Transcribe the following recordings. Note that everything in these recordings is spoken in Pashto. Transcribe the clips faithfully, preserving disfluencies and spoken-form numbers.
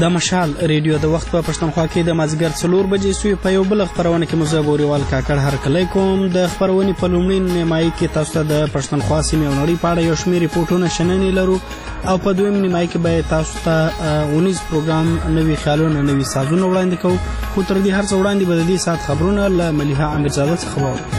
د مشال ریډیو د وخت په پښتونخوا کې د مازدیګر څلور بجې سوی په یو بل خپرونه کې مزه ګوریوال کاکړ هرکلی کوم. د خپرونې په لومړي نیمایي کې تاسو ته د پښتونخوا سیمې او نړۍ په اړه یو شمېر ریپورټونه شننې لرو او په دویم نیمایي کې به تاسو ته اونیز پروګرام نوي خیالونه نوي سازونه وړاندې کوو. خو تر دې هر څه وړاندې به د دې ساعت خبرونه له ملیحه امیرزاده څخه واورو.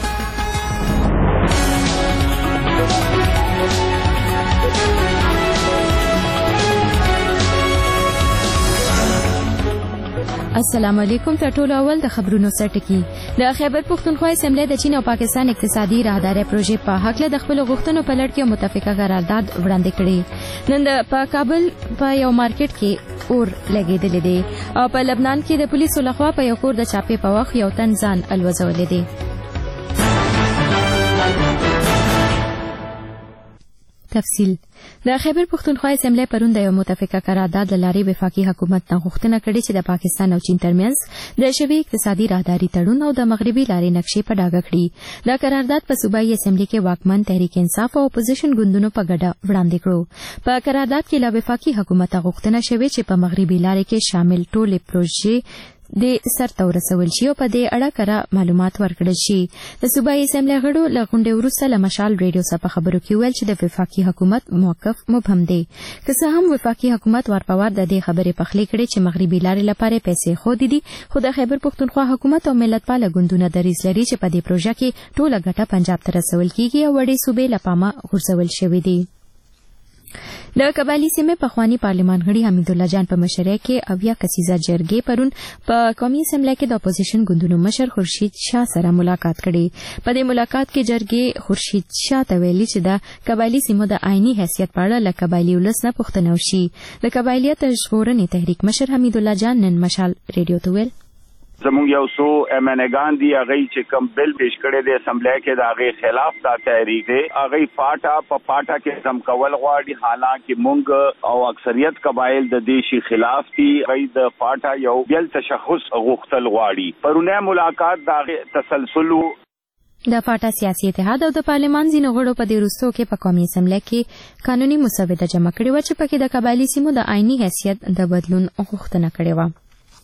السلام علیکم. تر ټولو اول د خبرونو سرټکی. د خیبر پښتونخوا اسمبلی د چین او پاکستان اقتصادي راهداري پروژې په حق له د خپل غوښتنو په لړ کې متفقه قرارداد وړاندې کړي. نن د په کابل په یو مارکیټ کې اور لګیدل دي او په لبنان کې د پولیسو لخوا په یو کور د چاپې په وخت یو تن ځان الوزول دي. تفصیل. د خیبر پښتونخوا اسمبلی پرون د یو متفقه قرارداد له لارې وفاقي حکومت نه غوښتنه کړې چې د پاکستان او چین ترمنځ د شوي اقتصادي راهداري تړون او د مغربي لارې نقشې په ډاګه کړي. دا قرارداد په صوبایي اسمبلی کې واکمن تحریک انصاف او اپوزیشن ګوندونو په ګډه وړاندې کړو. په قرارداد کې له وفاقي حکومت غوښتنه شوې چې په مغربي لارې کې شامل ټولې پروژې د سرته ورسول شي او په دې اړه کره معلومات ورکړل شي. د صوبایي اسمبلی غړو له غونډې وروسته له مشال ریډیو څخه خبرو کې ویل چې د وفاقي حکومت موقف مبهم دی. که څه هم وفاقي حکومت ورپور د دې خبرې پخلی کړي چې مغربي لارې لپاره پیسې خو دي خو د خیبر پښتونخوا حکومت او ملتپاله ګوندونه دریځ لري چې په دې پروژه کې ټوله ګټه پنجاب ته رسول کیږي او وړې صوبې له پامه غورځول شوې دي. د قبایلی سیمې پخوانی پارلمان غړي حمید الله جان په مشرۍ کې اویا کسیزه جرګې پرون په قومي اسمبلی کې د اپوزیشن ګوندونو مشر خورشید شاه سره ملاقات کړي. په دې ملاقات کې جرګې خورشید شاه ته ویلي چې د قبایلی سیمو د آئینی حیثیت په اړه له قبایلی ولس نه پوښتنه وشي. د قبایلیت ژغورنې تحریک مشر حمید الله جان نن مشال ریډیو ته ویل زموږ یو څو امنګان دي هغه چې کوم بل پیش کړي د اسمبلی کې د هغه خلاف دا تحریک دی. هغه پاټا په پاټا کې زم کول غواړي حالانکه مونږ او اکثریت قبایل د دیشي خلاف دي. هغه د پاټا یو بل تشخص غوښتل غواړي. پرونه ملاقات د تسلسل د پاټا سیاسي اتحاد او د پارلمان ځینو غړو په دې وروستو کې په قومي اسمبلی کې قانوني مسوده جمع کړې و چې پکې د قبایلی سیمو د آئینی حیثیت د بدلون غوښتنه کړې و.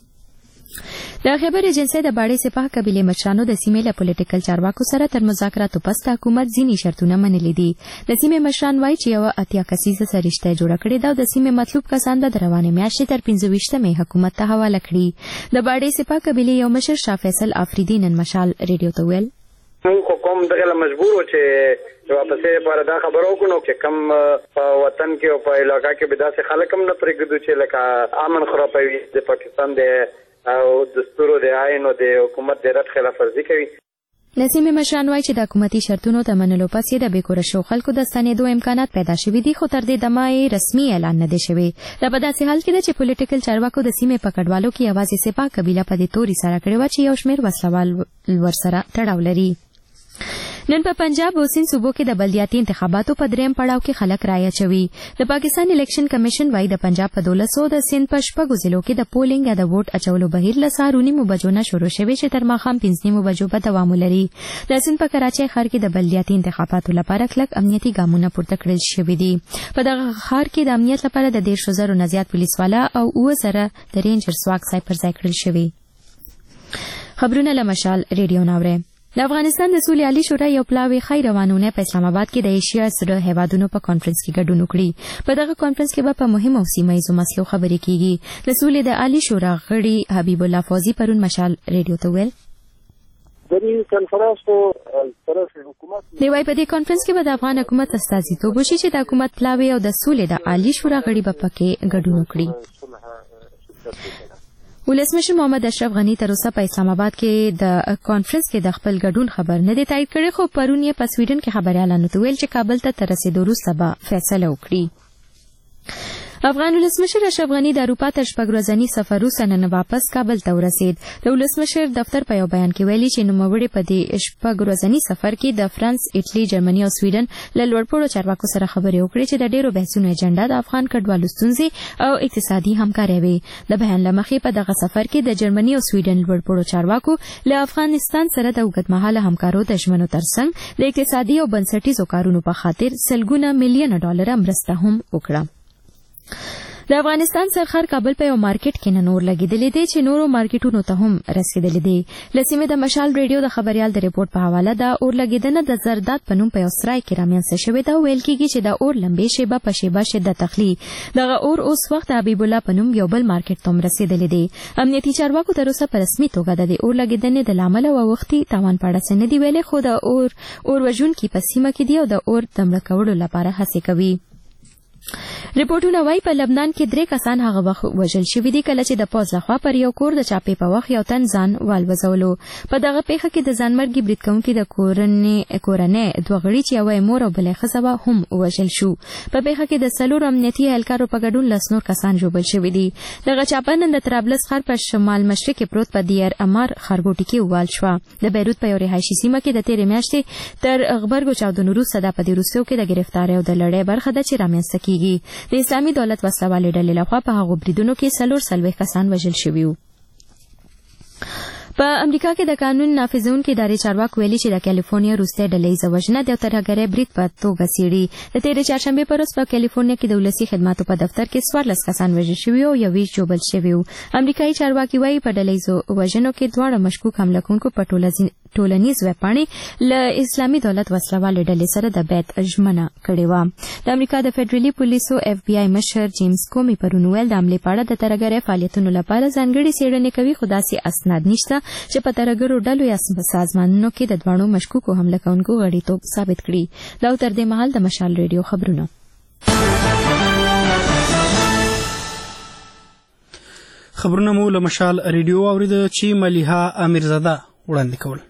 د خیبر ایجنسی د باړې سپاه قبیلې مشرانو د سیمې له پولیټیکل چارواکو سره تر مذاکراتو پس د حکومت ځینې شرطونه منلي دي. د سیمې مشران وایي چې یوه اتیا کسیزه سرشته جوړه کړې ده او د سیمې مطلوب کسان به د روانې میاشتې تر پنځه ویشتمې حکومت ته حواله کړي. د باړې سپاه قبیلې یو مشر شاه فیصل افریدي نن مشال ریډیو ته ویل موږ کوم دغه مجبور و چې واپسې پر دا خبرو وکړو چې کم په وطن کې او په علاقې کې به داسې خلک هم نه پرېږدو چې لکه امن خرابوي د پاکستان د او دستور د آئین او د حکومت د رد خلاف ورزي کوي. لسیمه مشران وایي چې د حکومتي شرطونو ته منلو پس یې د بېکوره شو خلکو د ستنېدو امکانات پیدا شوي دي خو تر دې دمه یې رسمي اعلان نه دی شوی. دا په داسې حال کې ده چې پولیټیکل چارواکو د سیمې په کډوالو کې یوازې سپاه قبیله په دې توري سره کړې وه چې یو شمېر وسلوال ورسره تړاو لري. نن په پنجاب او سند صوبو کې د بلدیاتي انتخاباتو په دریم پړاو کې خلک رایه اچوي. د پاکستان الیکشن کمیشن وايي د پنجاب په دولسو د سند په شپږو ضلعو کې د پولینګ یا د ووټ اچولو بهیر له سهار نیمو بجو نه شروع شوی چې تر ماښام پنځه نیمو بجو به دوام ولري. د سند په کراچۍ ښار کې د بلدیاتي انتخاباتو لپاره کلک امنیتي ګامونه پورته کړل شوي دي. په دغه ښار کې د امنیت لپاره د دېرشو زرو نه زیات پولیسوالا او اووه زره د رینجر سواک ځای پر ځای کړل شوي. خبرونه له مشال ریډیو ناوړئ. د افغانستان د سولې عالي شورا یو پلاوی خی روانونه په اسلام آباد کې د ایشیا سره هیوادونو په کانفرنس کې ګډون وکړي. په دغه کانفرنس کې به په مهمو سیمه ییزو مسلو خبرې کیږي. د سولې د عالي شورا غړي حبیب الله فوزي پرون مشال ریډیو ته ویل د کانفرنس طرف حکومت دی وايي په دې کانفرنس کې به د افغان حکومت استازیتوب وشي چې د حکومت پلاوی او د سولې د عالي شورا غړي به پکې ګډون وکړي. ولسمشر محمد اشرف غنی تر اوسه په اسلام آباد کې د کانفرنس کې د خپل ګډون خبر نه دی تایید کړی خو پرون یې په سویډن کې خبريالانو ته ویل چې کابل ته تر رسیدو وروسته به فیصله وکړي. افغان ولسمشر اشرف غنی د اروپا تر شپږ ورځني سفر وروسته نن واپس کابل ته ورسید. د ولسمشر دفتر په یو بیان کې ویلي چې نوموړي په دې شپږ ورځني سفر کې د فرانس، ایټالي، جرمني او سویډن له لوړپوړو چارواکو سره خبرې وکړې چې د ډېرو بحثونو ایجنډا د افغان کډوالو ستونزې او اقتصادي همکاري وي. د بیان له مخې په دغه سفر کې د جرمني او سویډن لوړپوړو چارواکو له افغانستان سره د اوږدمهاله همکارو د ژمنو ترڅنګ د اقتصادي او بنسټیزو کارونو په خاطر سلګونه میلیونه ډالر مرسته هم وکړه. د افغانستان سرخر کابل په یو مارکیټ کې نن اور لګېدلی دی چې نورو مارکیټونو ته هم رسېدلی دی. له سیمې د مشال ریډیو د خبریال د ریپورټ په حواله د اور لګېدنه د زرداد په نوم په یو سرای کې رامنځته شوې ده. ویل کېږي چې د اور لمبې شیبه په شیبه شدت اخلي. دغه اور اوس وخت حبیب الله په نوم یو بل مارکیټ ته هم رسېدلی دی. امنیتي چارواکو تر اوسه په رسمي توګه د دې اور لګېدنې د لامل او وختي تاوان په اړه څه نه دي ویلي، خو د اور اور وژونکي په سیمه کې دي او د اور د مړه کولو لپاره هڅې کوي. ریپورټونه وايي په لبنان کې درې کسان هغه وخت وژل شوي دي کله چې د پوځ لخوا پر یو کور د چاپې په وخت یو تن ځان والوځولو. په دغه پیښه کې د ځانمرګي برید کوونکي د کورنۍ دوه غړي چې یوه مور او بله ښځه وه هم ووژل شو. په پیښه کې د څلورو امنیتي اهلکارو په ګډون لس نور کسان ژوبل شوي دي. دغه چاپه نن د طرابلس ښار په شمال مشرق کې پروت په دیر امار ښارګوټي کې ووال شوه. د بیروت په یو رهایشي سیمه کې د تېرې میاشتې تر غبرګو چاودنو وروسته دا په دې وروستیو کې د ګرفتارۍ او د لړۍ برخه ده چې رامنځته کېږي. د اسلامي دولت وسلوالې ډلې لخوا په هغو بریدونو کې څلور څلوېښت کسان وژل شوي وو. په امریکا کې د قانون نافذونکي ادارې چارواکو ویلي چې د کالیفورنیا وروستی ډلهییزه وژنه د یو ترهګرۍ برید په توګه څېړي. د تېرې چهارشنبې په ورځ په کالیفورنیا کې د ولسي خدماتو په دفتر کې څوارلس کسان وژل شوي او یوویشت ژوبل شوي وو. امریکایي چارواکي وایي په ډلهییزو وژنو کې دواړه مشکوک حمله کوونکو په ټولنیز ویبپاڼې له اسلامي دولت وسلوالې ډلې سره د بیعت ژمنه کړې وه. د امریکا د فدرالي پولیسو اف بی آی مشر جیمز کومي پرون ویل د حملې په اړه د ترهګرۍ فعالیتونو لپاره ځانګړې څېړنې کوي، خو داسې اسناد نشته چې په ترهګرو ډلو یا سازمانونو کې د دواړو مشکوکو حمله کوونکو غړیتوب ثابت کړي. دا تر دې مهال د مشال ریډیو خبرونه. خبرونه مو له مشال ریډیو اوریده چې ملیحه امیرزاده وړاندې کول.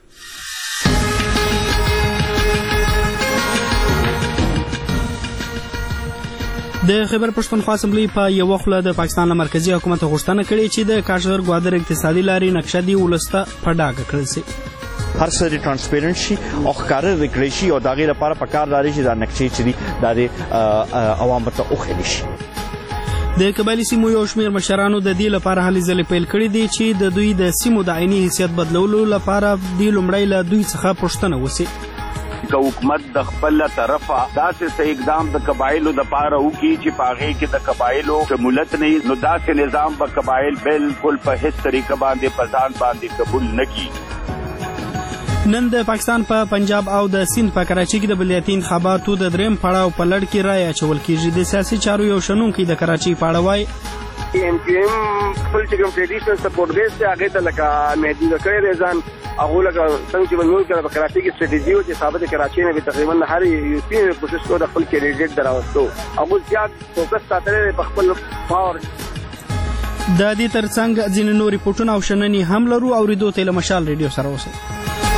د خیبر پښتونخوا اسمبلی په یوه خوله د پاکستان له مرکزي حکومت غوښتنه کړې چې د کاشغر ګوادر اقتصادي لارې نقشه دې ولس ته په ډاګه کړل شي. هر څه د ټرانسپیرنټ شي او ښکاره وکړی شي او د هغې لپاره پکار دا دی چې دا نقشې چې دي دا د عوامو ته وښودل شي. د قبایلي سیمو یو شمېر مشرانو د دې لپاره هلې ځلې پیل کړي دي چې د دوی د سیمو د عیني حیثیت بدلولو لپاره دې لومړی له دوی څخه پوښتنه وشي که حکومت د خپل طرفه داسې څه اقدام د قبایلو د پاره وکړي چې په هغې کې د قبایلو شمولیت نه وي، نو داسې نظام به قبایل بالکل په هیڅ طریقه باندې په ځان باندې قبول نه کړي. نن د پاکستان په پا پنجاب او د سیند په کراچۍ کې د بلدیاتي انتخاباتو د درېیم پړاو په لړ کې رایه اچول کېږي. د سیاسي چارو یو شنونکی د کراچۍ په اړه وایي ایم پی ایم خپل چې کوم ټریډیشنل سپورټ بیس دی هغې ته لکه مهدي کړی دی ځان هغو لکه څنګه چې به نور کله په کراچۍ کې ستراتیژي وه چې ثابت کراچۍ نه به تقریبا هر یو سیم کوشش کوو د خپل کینډیډیټ د راوستو. هغوی زیات فوکس ساتلی دی په خپل پاور. د دې تر څنګ ځینې نور ریپورټونه او شننې هم لرو. اورېدو ته له مشال ریډیو سره اوسئ.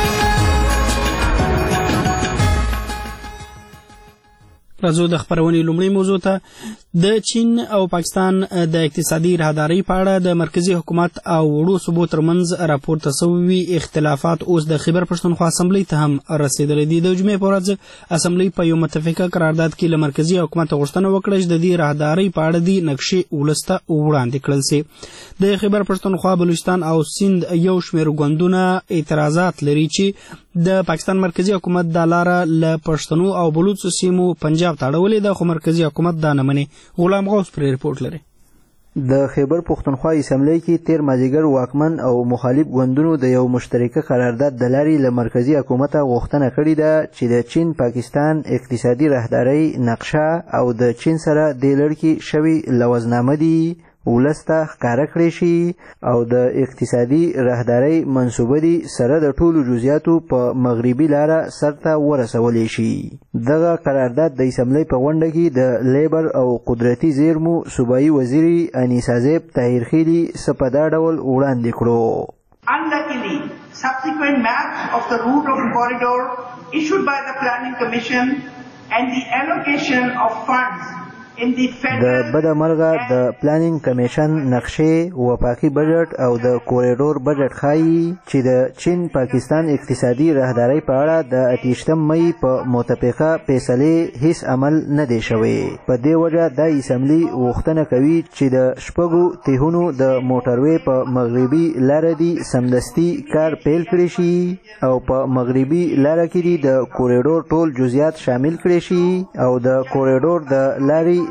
راځو د خبرونې لومړۍ موضوع ته. د چین او پاکستان د اقتصادي راهدارۍ په اړه د مرکزي حکومت او وړو صوبو ترمنځ راپورته سوي اختلافات اوس د خیبر پښتونخوا اسمبلی ته هم رسېدلی دي. د جمعې په ورځ اسمبلی په یو متفقه قرارداد کې له مرکزي حکومت غوښتنه وکړه چې د دې راهدارۍ په اړه دې نقشې ولس ته وړاندې کړل شي. د خیبر پښتونخوا، بلوچستان او سیند یو شمېر ګوندونه اعتراضات لري چې د پاکستان مرکزي حکومت دا لاره له پښتنو او بلوچو سیمو پنجاب ته اړولې ده، خو مرکزي حکومت دا نه مني. غلام غوث پرې رپورټ لري. د خیبر پښتونخوا اسمبلی کې تیر مازدیګر واکمن او مخالف ګوندونو د یو مشترکه قرارداد د لارې له مرکزي حکومت غوښتنه کړې ده چې د چین پاکستان اقتصادي راهدارۍ نقشه او د چین سره د لړ کې شوي لوزنامه دي ولس ته ښکاره کړی شي او د اقتصادي راهدارۍ منصوبه دي سره د ټولو جزئیاتو په مغربي لاره سرته ورسولی شي. دغه قرارداد د اسمبلی په غونډه کې د لیبر او قدرتي زیرمو صوبایي وزیري انیسا زیب طاهرخیلي څه په دا ډول وړاندې کړو. Unluckily, subsequent maps of the route of the corridor issued by the Planning Commission and the allocation of funds د بده مرغه د پلانینګ کمیشن نقشې، وفاقي بجټ او د کوریډور بجټ ښایي چې د چین پاکستان اقتصادي راهدارۍ په اړه د اتیشتم مئی په متفقه فیصلې هیڅ عمل نه دی شوی. په دې وجه دا اسمبلی غوښتنه کوي چې د شپږو تیهونو د موټروې په مغربي لاره دي سمدستي کار پیل کړی شي او په مغربي لاره کې دي د کوریډور ټول جزئیات شامل کړی شي او د کوریډور د لارې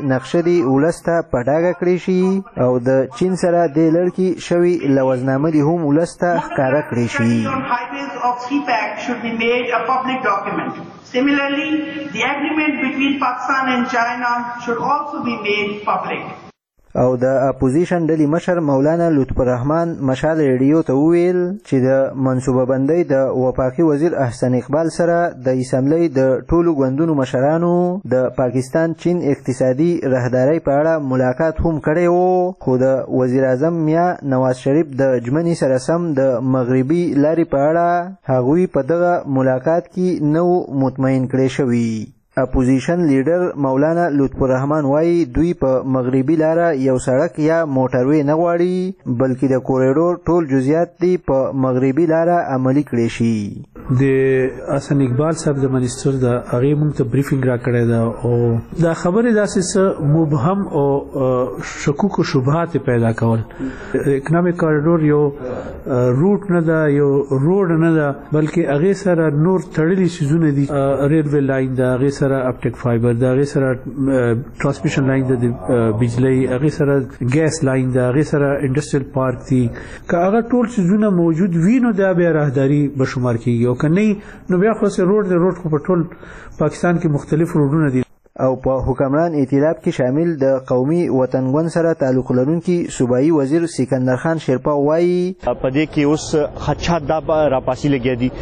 نقشه دی ولس ته په ډاګه کړی شي او د چین سره د لړ کې شوي لوزنامه دی هم ولس ته ښکاره کړی شي. Of C PAC should be made a public document. Similarly, the agreement between Pakistan and China should also be made public. او د اپوزیشن ډلې مشر مولانا لطف الرحمن مشال ریډیو ته وویل چې د منصوبه بندۍ د وفاقي وزیر احسن اقبال سره د اسمبلی د ټولو ګوندونو مشرانو د پاکستان چین اقتصادي رهدارۍ په اړه ملاقات هم کړی و، خو د وزیر اعظم میا نواز شریف د ژمنې سره سم د مغربي لارې په اړه هغوی په دغه ملاقات کې نه و مطمئن کړی شوي. اپوزیشن لیډر مولانا لطف الرحمن وایي دوی په مغربي لاره یو سړک یا موټروي نه غواړي بلکې د کوریډور ټول جزئیات دی په مغربي لاره عملي کړی شي. د حسن اقبال صاحب د منیسټر د هغې موږ ته بریفینګ را کړی ده او دا خبرې داسې څه مبهم او شکوک و شبهات پیدا کول. اکنامک کاریډور یو روټ نه ده، یو روډ نه ده، بلکې هغې سره نور تړلي څیزونه دي. ریلوے لاین ده، هغې سره اپټیک فایبر ده، هغې سره ټرانسمیشن لاین ده د بجلی، هغې سره ګیس لاین ده، هغې سره انډسټریل پارک دي. که هغه ټول څیزونه موجود وي نو دا بیا راهداري به شمار کېږي، او که نه نو بیا خو روډ دی. روډ خو په ټول پاکستان کې مختلف روډونه دي. او په حکمران ائتلاف کې شامل د قومي وطنګون سره تعلق لرونکي صوبایي وزیر سکندر خان شیرپا وایي په دې کې اوس خدشات دا راپاسې لګیا دي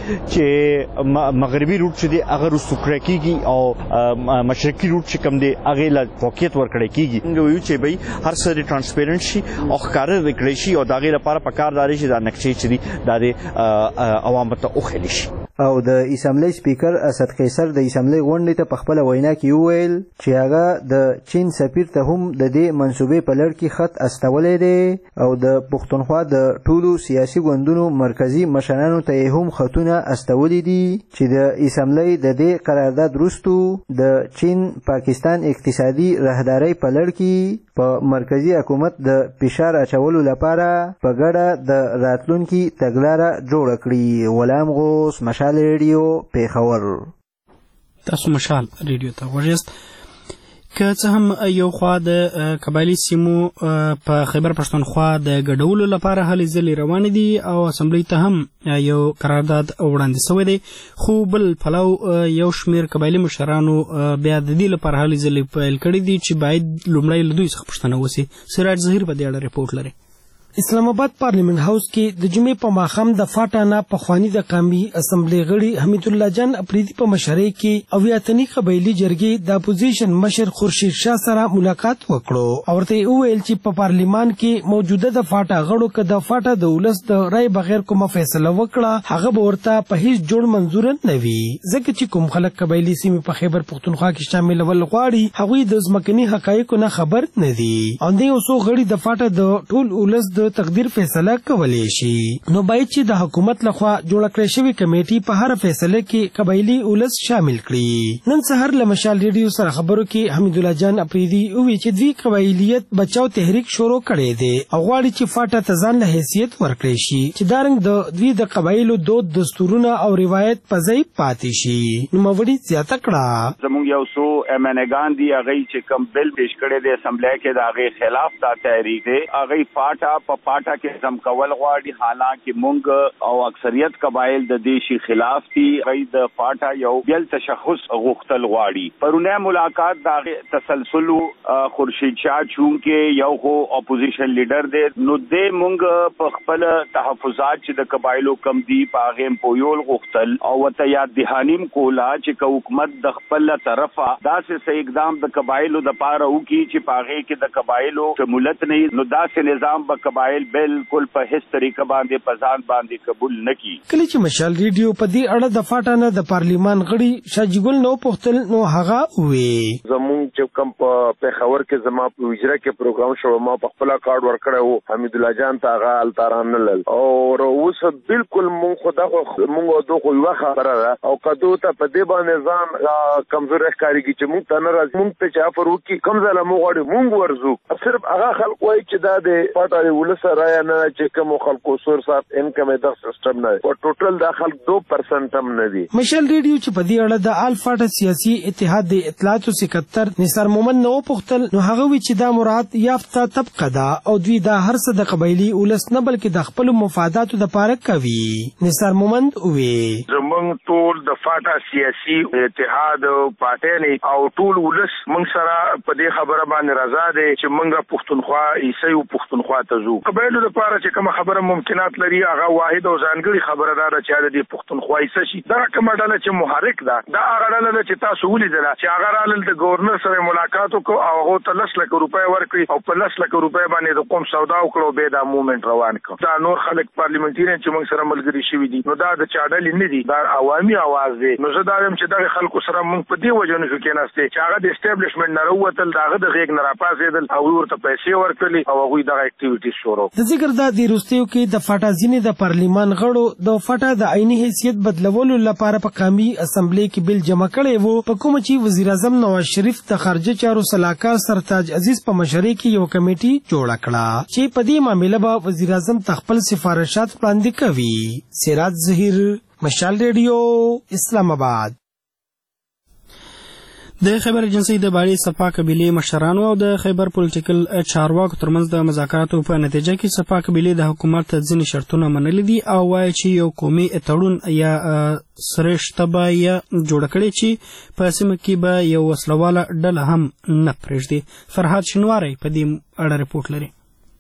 چې مغربي روټ چې دی هغه رسو کړی کېږي او مشرقي روټ چې کوم دی هغې له فوقیت ورکړی کېږي. موږ وایو چې بھئی هر څه د ټرانسپیرنټ شي او ښکاره وکړی شي او د هغې لپاره پکار دا دی چې دا نقشې چې دي دا د عوامو ته وښودل شي. او د اسمبلی سپیکر اسد قیصر د اسمبلی غونډې ته په خپله وینا کې وویل چې هغه د چین سفیر ته هم د دې منصوبې په لړ کې خط استولی دی او د پښتونخوا د ټولو سیاسي ګوندونو مرکزي مشرانو ته یې هم خطونه استولی دي چې د اسمبلی د دې قرارداد وروستو د چین پاکستان اقتصادي رهدارۍ په لړ کې په مرکزي حکومت د فشار اچولو لپاره په ګډه د راتلونکي تګلاره جوړه کړي. غلام غوث، مشال ریډیو، پیښور. تاسو مشال ریډیو ته غوږیاست. که څه هم یو خوا د قبایلي سیمو په خیبر پښتونخوا د ګډولو لپاره هلې ځلې روانې دي او اسمبلی ته هم یو قرارداد وړاندې شوی دی، خو بل پلو یو شمېر قبایلي مشرانو بیا د دې لپاره هلې ځلې پیل کړي دي چې باید لومړی له دوی څخه پوښتنه وشي. سراج ظهیر په دې اړه رپورټ لري. اسلام آباد پارلیمنت هاوس کې د جمعې په ماښام د فاټانا پخواني د قومي اسمبلی غړي حمید الله جان اپریدي په مشرۍ کې اویاتنی قبایلي جرګې د اپوزیشن مشر خورشید شاه سره ملاقات وکړو او ورته وویل چې په پارلیمان کې موجوده د فاټا غړو که د فاټا د ولس د رای بغیر کومه فیصله وکړه هغه به ورته په هیڅ جوړ منظور نه وي، ځکه چې کوم خلک قبایلي سیمې په خیبر پښتونخوا کې شاملول غواړي هغوی د ځمکني حقایقو نه خبر نه دي او د یو څو غړي د فاټا د ټول ولس د تقدیر فیصله کولی شي. نو باید چې د حکومت لخوا جوړه کړې شوې کمیټې په هر فیصله کې قبایلي ولس شامل کړي. نن سهار له مشال ریډیو سره خبرو کې حمید الله جان اپریدي وویل چې دوی قبایلیت بچاو تحریک شروع کړی دی او غواړي چې فاټا ته ځان له حیثیت ورکړی شي چې دارنګ د دوی د قبایلو دود دستورونه او روایت په ځای پاتې شي. نوموړي زیاته کړه زموږ یو څو ایم ان اګان دي هغې چې کوم بل پیش کړی دی اسمبلی کې د هغې خلاف دا تحریک دی. هغې فاټا په فاټا کې زم کول غواړي، حالانکه مونږ او اکثریت قبایل د دې شي خلاف دي. هغوی د فاټا یو بل تشخص غوښتل غواړي. پرونه ملاقات د هغې تسلسل خورشید شاه چونکې یو خو اپوزیشن لیډر دی نو دې مونږ په خپل تحفظات چې د قبایلو کم دي په هغې پویول غوښتل او ورته یاد دهانیم کوله چې که حکومت د خپل طرفه داسې څه اقدام د قبایلو دپاره وکړي چې په هغې کې د قبایلو شمولت نه وي نو داسې نظام به قبایل بالکل په هیڅ طریقه باندې په ځان باندې قبول نه کړي. کله چې مشال ریډیو په دې اړه د فاټا نه د پارلیمان غړي شاجګل نو پوښتل نو هغه وویل زمونږ چې کوم په پیښور کې زما په وجره کې پروګرام شو ما په خپل کارډ ورکړی و حمید الله جان ته هغه هلته رانلل او اوس بالکل مونږ خو دا مونږ دغه خو یوه خبره ده او کدو ته په دې باندې ځان کمزوری ښکارېږي چې مونږ ته نه راځي مونږ ته چې افر وکړي کوم ځای له مونږ غواړي مونږ ورځو. صرف هغه خلک وایي چې دا د فاټا ولس رای نه چې کوم خلکو سورس اف انکم د سیستم نه او ټوټل د خلک دو پرسنټ هم نه دي. مشال ریډیو چې په دې اړه د الفاټ سیاسي اتحاد د اطلاعاتو سکرټر نثار مومن نو پختل نو هغه وی چې دا مراد یافته طبقه ده او دوی دا هر څه د قبایلی ولس نه بلکې د خپل مفاداتو د پاره کوي. نثار مومن وی زمونږ ټول د فاټا سیاسي اتحاد پارټي او ټول ولس مونږ سره په دې خبره باندې رضا دي چې مونږه پښتونخوا عیسوي او پښتونخوا ته ځو. قبایلو لپاره چې کوم خبره ممکنات لري هغه واحد او ځانګړي خبره ده چې د پښتونخوا عیسوي شي. دا کومه ډله چې محرک ده دا هغه ډله چې تاسو ولیدل چې هغه رالل د گورنر سره ملاقات وکړو او هغه ته لس لک روپۍ ورکړي او په لس لک روپۍ باندې د قوم سودا وکړو به دا موومېنټ روان کړ. دا نور خلک پارلیمنټریان چې موږ سره ملګري شوي دي نو دا د چاډل نه دي دا عوامي आवाज دی. نو زه دا هم چې دا خلکو سره موږ په دې وجه نه کې نهسته چې هغه د اسټابلیشمنت نه راووتل داغه د غیګ نه راپاسېدل او ورته پیسې ورکړي او هغه دغه اکټیویټیز شروع. د ذکر دا د روستیو کې د فاټا ځینې د پارلیمان غړو د فاټا د عیني حیثیت بدلولو لپاره په قومي اسمبلی کې بل جمع کړی وو په کوم چې وزیر اعظم نواز شریف د خارجه چارو سلاکار سرتاج عزیز په مشرۍ کې یو کمیټي جوړه کړه چې په دې معاملې به وزیر اعظم خپل سفارشات وړاندې کوي. سراج ظهیر، مشال ریډیو، اسلام آباد. د خیبر ایجنسی د باړې صفا قبیلې مشرانو او د خیبر پولیټیکل چارواکو ترمنځ د مذاکراتو په نتیجه کې صفا قبیلې د حکومت ځینې شرطونه منلي دي او وایي چې یو قومي تړون یا سرشته به یې جوړه کړې چې په سیمه کې به یو وسلواله ډله هم نه پرېږدي. فرهاد شینواری په دې اړه رپورټ لري.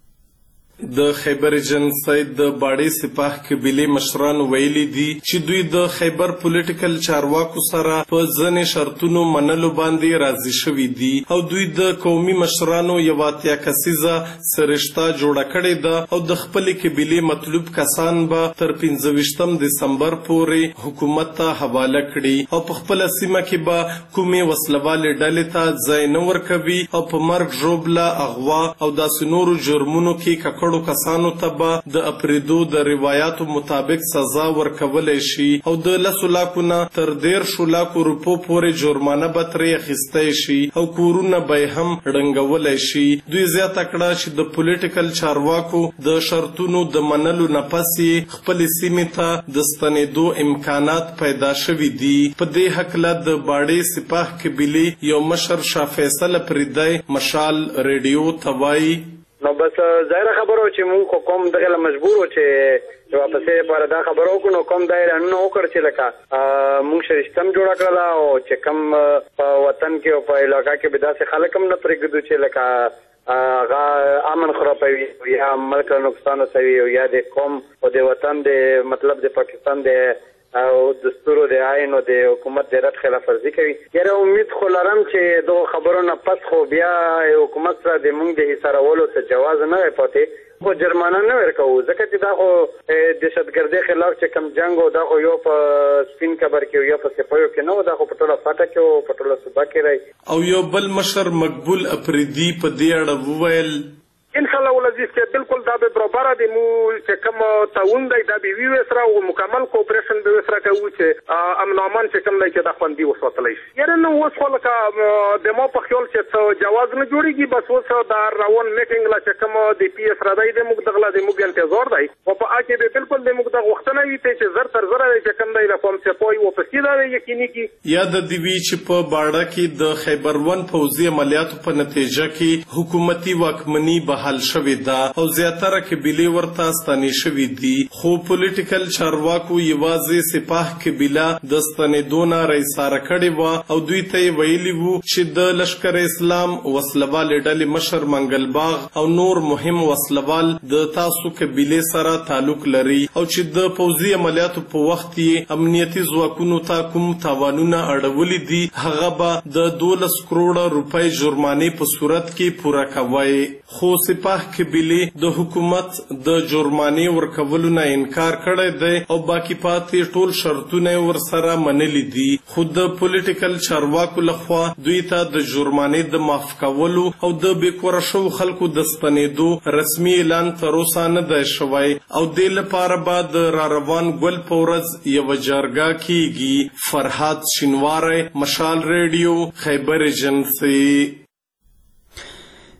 د خیبر ایجنسی د باړې سپاه قبیلې مشران ویلي دي چې دوی د خیبر پولیټیکل چارواکو سره په ځینې شرطونو منلو باندې راضي شوي دي او دوی د قومي مشرانو یوه اتیا کسیزه سرشته جوړه کړې ده او د خپلې قبیلې مطلوب کسان به تر پنځه ویشتم دسمبر پورې حکومت ته حواله کړي او په خپله سیمه کې به کومې وسلوالې ډلې ته ځای نه ورکوي او په مرګ ژوبله اغوا او داسې نورو جرمونو کې ککړ کسانو ته به د اپریدو د روایاتو مطابق سزا ورکولی شي او د لسو لاکو نه تر دیرشو لاکو روپو پورې جرمانه به ترې اخیستی شي او کورونه به یې هم ړنګولی شي. دوی زیاته کړه چې د پولیټیکل چارواکو د شرطونو د منلو نه پس یې خپلې سیمې ته د ستنېدو امکانات پیدا شوي دي. په دې هکله د باړې سپاه قبیلې یو مشر شاه فیصل اپریدی مشال ریډیو ته وایي نو بس ظاهره خبرو چې مونږ خو کوم دغه مجبور و چې واپسې پر دا خبرو کو نو کوم دای رانه وکړ چې لکه مونږ شریستم جوړ کړل او چې کوم په وطن کې او په علاقہ کې به داسې خلک هم نه پرېږدو چې لکه هغه امن خرابوي یا ملک نقصان رسوي یا د قوم او د وطن د مطلب د پاکستان د او دستور د عین او د حکومت د رد خلاف ورزي کوي. یاره امید خو لرم چې دغه خبرو نه پس خو بیا حکومت سره د مونږ د حصارولو ته جواز نه وي پاتې خو جرمانه نه ورکوو ځکه چې دا خو دهشتګردۍ خلاف چې کوم جنګ او دا خو یو په سپین کبر کې او یا په سپایو کې نه و دا خو په ټوله فاټه کې او په ټوله صوبه کې راځي. او یو بل مشر مقبول اپریدي په دې اړه وویل ان شاء الله ولذي چې بالکل دا به برابر دي مو چې کوم تعاون دی دا به وی وسره او مکمل کوپریشن به وسره کوي چې امن امان چې کوم دی چې دا خوندي وساتلی شي. یاره نو اوس خو لکه د ما په خیال چې جواز نه جوړیږي بس اوس دا روان میټینګ لا چې کوم د پی اس راځي د موږ دغله د موږ انتظار دی او په اکه به بالکل د موږ د وختنه وي چې زر تر زر چې کوم دی د قوم څخه پوي او په سیده یقیني کی یا د دیوی چې په باړه کې د خیبر ون فوزي عملیاتو په نتیجه کې حکومتي واکمني بحال شوې ده او زیاتره قبیلې ورته ستنې شوې دي خو پولیټیکل چارواکو یوازې سپاه قبیله د ستنېدو نه رایساره کړې وه او دوی ته یې ویلي وو چې د لشکر اسلام وسلوالې ډلې مشر منګل باغ او نور مهم وسلوال د تاسو قبیلې سره تعلق لري او چې د پوځي عملیاتو په وخت یې امنیتي ځواکونو ته کوم تاوانونه اړولي دي هغه به د دولس کروړه روپۍ جرمانې په صورت کې پوره کوي. خو سپاه قبیلې د حکومت د جرمانې ورکولو نه انکار کړی دی او باقی پاتې ټول شرطونه ورسره منلي دي خو د پولیټیکل چارواکو لخوا دوی ته د جرمانې د معاف کولو او د بېکوره شوو خلکو د ستنېدو رسمي اعلان تر اوسه نه دی شوی او دې لپاره به د راروان ګل په ورځ یوه جرګه کیږي. فرهاد شینواری، مشال ریډیو، خیبر ایجنسی.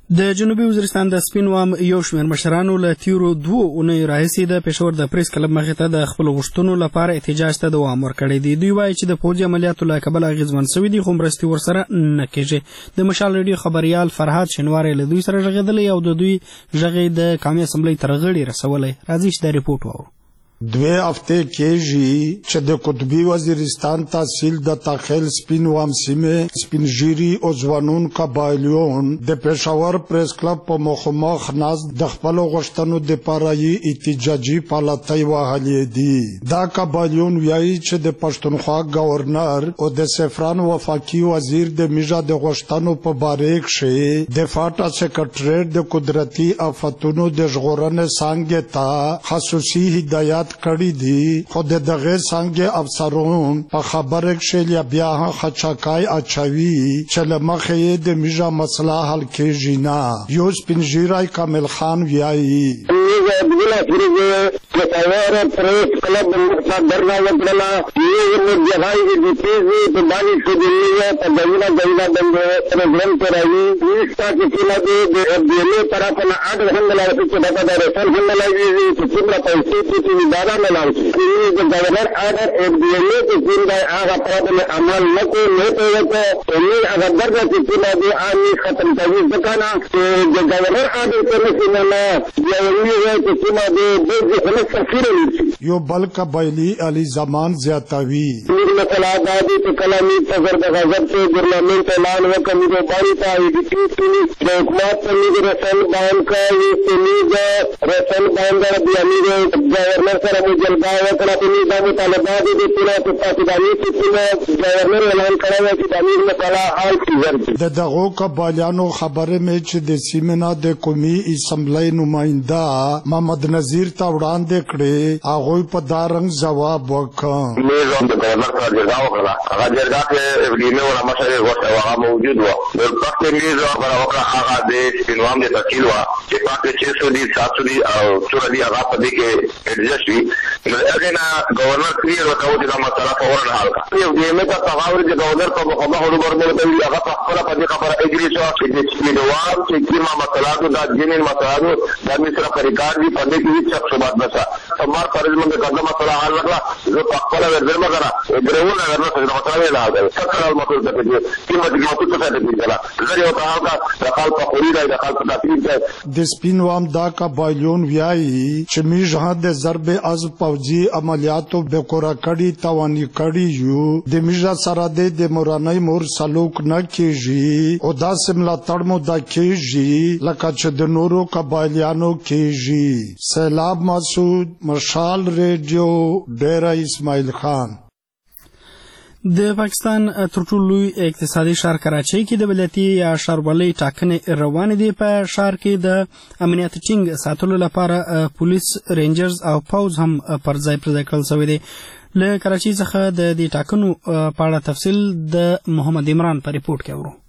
د جنوبي وزیرستان د سپین وام یو شمېر مشرانو له تیرو دوو اونیو راهیسې د پېښور د پریس کلب مخې ته د خپلو غوښتنو لپاره احتجاج ته دوام ورکړی دی. دوی وایي چې د پوځي عملیاتو له کبله اغېزمن سوي دي، خو مرستې ورسره نه کېږي. د مشال ریډیو خبریال فرهاد شینواری له دوی سره غږېدلی او د دوی غږ یې د قومي اسمبلۍ تر غړي رسولی. راځئ چې دا رپورټ واورو. دوی هفته کېږي چې د قطبي وزیرستان تحصیل د تاخیل سپین وام سیمې سپینږیري او ځوانون قبایلیون د پېښور پریس کلب په مخامخ ناست د خپلو غوښتنو دپاره یې احتجاجي پالتۍ وهلې دي. دا قبایلیون وایي چې د پښتونخوا ګورنر او د سفران وفاقي وزیر د میژه د غوښتنو په باره کښې د فاټا سکرټریټ د قدرتي آفتونو د ژغورنې څانګې ته خصوصي هدایات کړی دي، خو د دغه څنګه افسرون په خبره کې بیا خچاکای اچوي چې له مخې د میژه مسله حل کېږي نه. یو سپینږیری کامل خان وایي مشاور پریس کلب مقصد درنا وکړه یو نو جهاي دي تیزي په باندې شوګلې په دایره دایره باندې پروګرام کوي. ایستا چې کله د دې طرف نه اډ حمله راځي چې دا د رسل حمله راځي چې څومره پیسې چې دا نه لاوي. د گورنر آرډر اف ډي ال کې څنګه هغه پرابلم عمل نه کوي نه کوي نو هغه درته چې کله د عامي ختم کوي ځکه نه چې د گورنر آرډر کې نه نه یو چې څنګه د یو بل قبایلی علی زمان زیاتوي مثلا دا دي چې کلامي فزر د غضب سے ګورنمنت اعلان وکړي د باری ته د حکومت په نظر رسل بیان کوي چې موږ رسل بیان د امیر گورنر سره مجلبا وکړه په نظام طالبان دي چې په پاکستاني چې گورنر اعلان کړی چې د امیر مثلا حال کیږي. د دغو قبایلیانو خبره مې چې د سیمنا د قومي اسمبلی نماینده محمد نذیر ته وړاندې کړې، هغوی په دا رنګ ځواب وکړ. میزم د گورنر سره جرګه وکړه، هغه جرګه کې افډیمه ولا مشر ورته هغه موجود و. د وخت میز هغه وکړه، هغه د سپینوام د تشکیل و چې پاکه چې سو دي ساتو دي او څور دي هغه په دې کې ایڈجسټ وي. نو هغه نه گورنر کلیئر وکاو چې دا مسله فورا حل کړه. افډیمه ته تغاور د گورنر په مخه هغه ورته دی هغه په خپل په دې خبره اګری شو چې د سپینوام چې کیما مسله دا جنین مسله د مصر پر ریکارډ دی په دې کې هیڅ څه بات نشته. تمہار فرض میں قدم مسئلہ حل رکھا جو پاکستان میں ذمہ کرا گرہون اگر نہ سکتا مسئلہ نہیں لاگا سب کا مطلب ہے کہ قیمت کی مطلب سے نہیں چلا ذریعہ ہوتا ہے کا رقال کا خوری ہے رقال کا تاثیر ہے. د سپینوام دا قبایلیون ویایي چې موږ هم د ضرب از پوځي عملیاتو به کورا کړي تواني کړي یو د موږ سره د موراني مور سلوک نه کیږي او دا سملا تړمو دا کیږي لکه چې د نورو قبایلیانو کیږي. سیلاب مسعود، مشال ریډیو، ډیره اسماعیل خان. د پاکستان تر ټولو لوی اقتصادي ښار کراچۍ کې د ولایتي یا ښاروالۍ ټاکنې روانې دي. په ښار کې د امنیت ټینګ ساتلو لپاره پولیس، رینجرز او پوځ هم پر ځای پر ځای کړل شوی دی. له کراچۍ څخه د دې ټاکنو په اړه تفصیل د محمد عمران په ریپورټ کې اورو.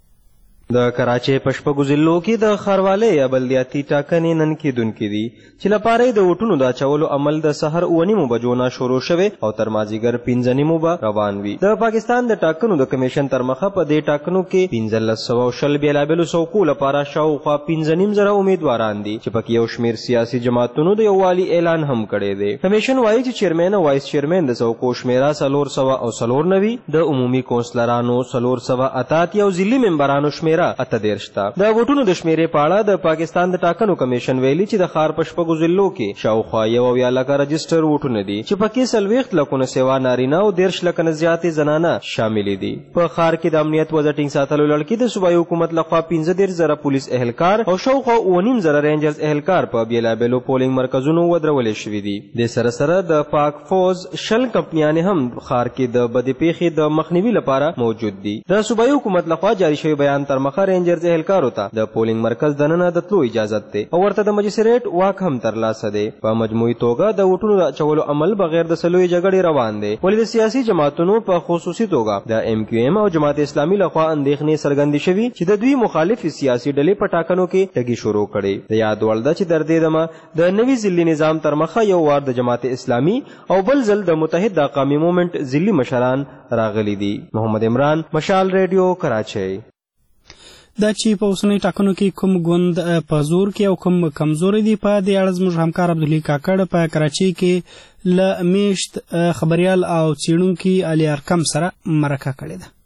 د کراچۍ په شپږو ضلعو کې د ښاروالۍ یا بلدیاتي ټاکنې نن کېدونکې دي چې لپاره د ووټونو د اچولو عمل د سحر اوه نیمو بجو نه شروع شوی او تر مازدیګر پنځه نیمو به روان وي. د پاکستان د ټاکنو د کمیشن تر مخه په دې ټاکنو کې پنځلس سوه شل بېلابېلو څوکو لپاره شاوخوا پنځه نیم زره امیدواران دي چې پکې یو شمېر سیاسي جماعتونو د یووالي اعلان هم کړی دی. کمیشن وایي چې چیرمین او وایس چیرمین د څوکو شمېره څلور سوه او څلور نوي، د عمومي کونسلرانو څلور سوه اته اتیا او ضلعي ممبرانو شمېره اته دېرش ده. د ووټونو د شمېرې په اړه د پاکستان د ټاکنو کمیشن ویلي چې د ښار په شپږو ضلعو کې شاوخوا یو اویا لکه رجسټر ووټونه دي چې پکې څلوېښت لکونه سیوا نارینه او دېرش لکه نه زیاتې زنانه شاملې دي. په ښار کې د امنیت وضع ټینګ ساتلو لړ کې د صوبایي حکومت لخوا پنځه دېرش زره پولیس اهلکار او شاوخوا اوه نیم زره رینجرز اهلکار په بېلابېلو پولینګ مرکزونو ودرولې شوي دي. د سره سره د پاک فوز شل کمپنیانې هم ښار کې د بدې پیښې د مخنیوي لپاره موجود دي. د صوبایي حکومت لخوا جاري شوی بیان تر مخه رینجرز اهلکارو ته د پولینګ مرکز دننه د تلو اجازت دی او ورته د مجسټریټ واک هم ترلاسه دی. په مجموعي توګه د ووټونو د اچولو عمل بغیر د سلوي جګړې روان دی. ولې د سیاسي جماعتونو په خصوصي توګه د ایم کیو ایم او جماعت اسلامي لخوا اندېښنې څرګندې شوي چې د دوی مخالف سیاسي ډلې په ټاکنو کې ټګي شروع کړي. د یاد وړ ده چې در دې دمه د نوي ضلعي نظام تر مخه یو وار د جماعت اسلامي او بل ځل د متحد قومي موومنټ ضلعي مشران راغلي دي. محمد عمران، مشال ریډیو، کراچۍ. دا چې په اوسنۍ ټاکنو کې کوم ګوند په زور کې او کوم کمزوري دي. په دې اړه زموږ همکار عبدالحی کاکړ په کراچۍ کې له میشت خبریال او څېړونکي علي ارکم سره مرکه کړې ده.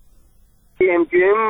ایم کیو ایم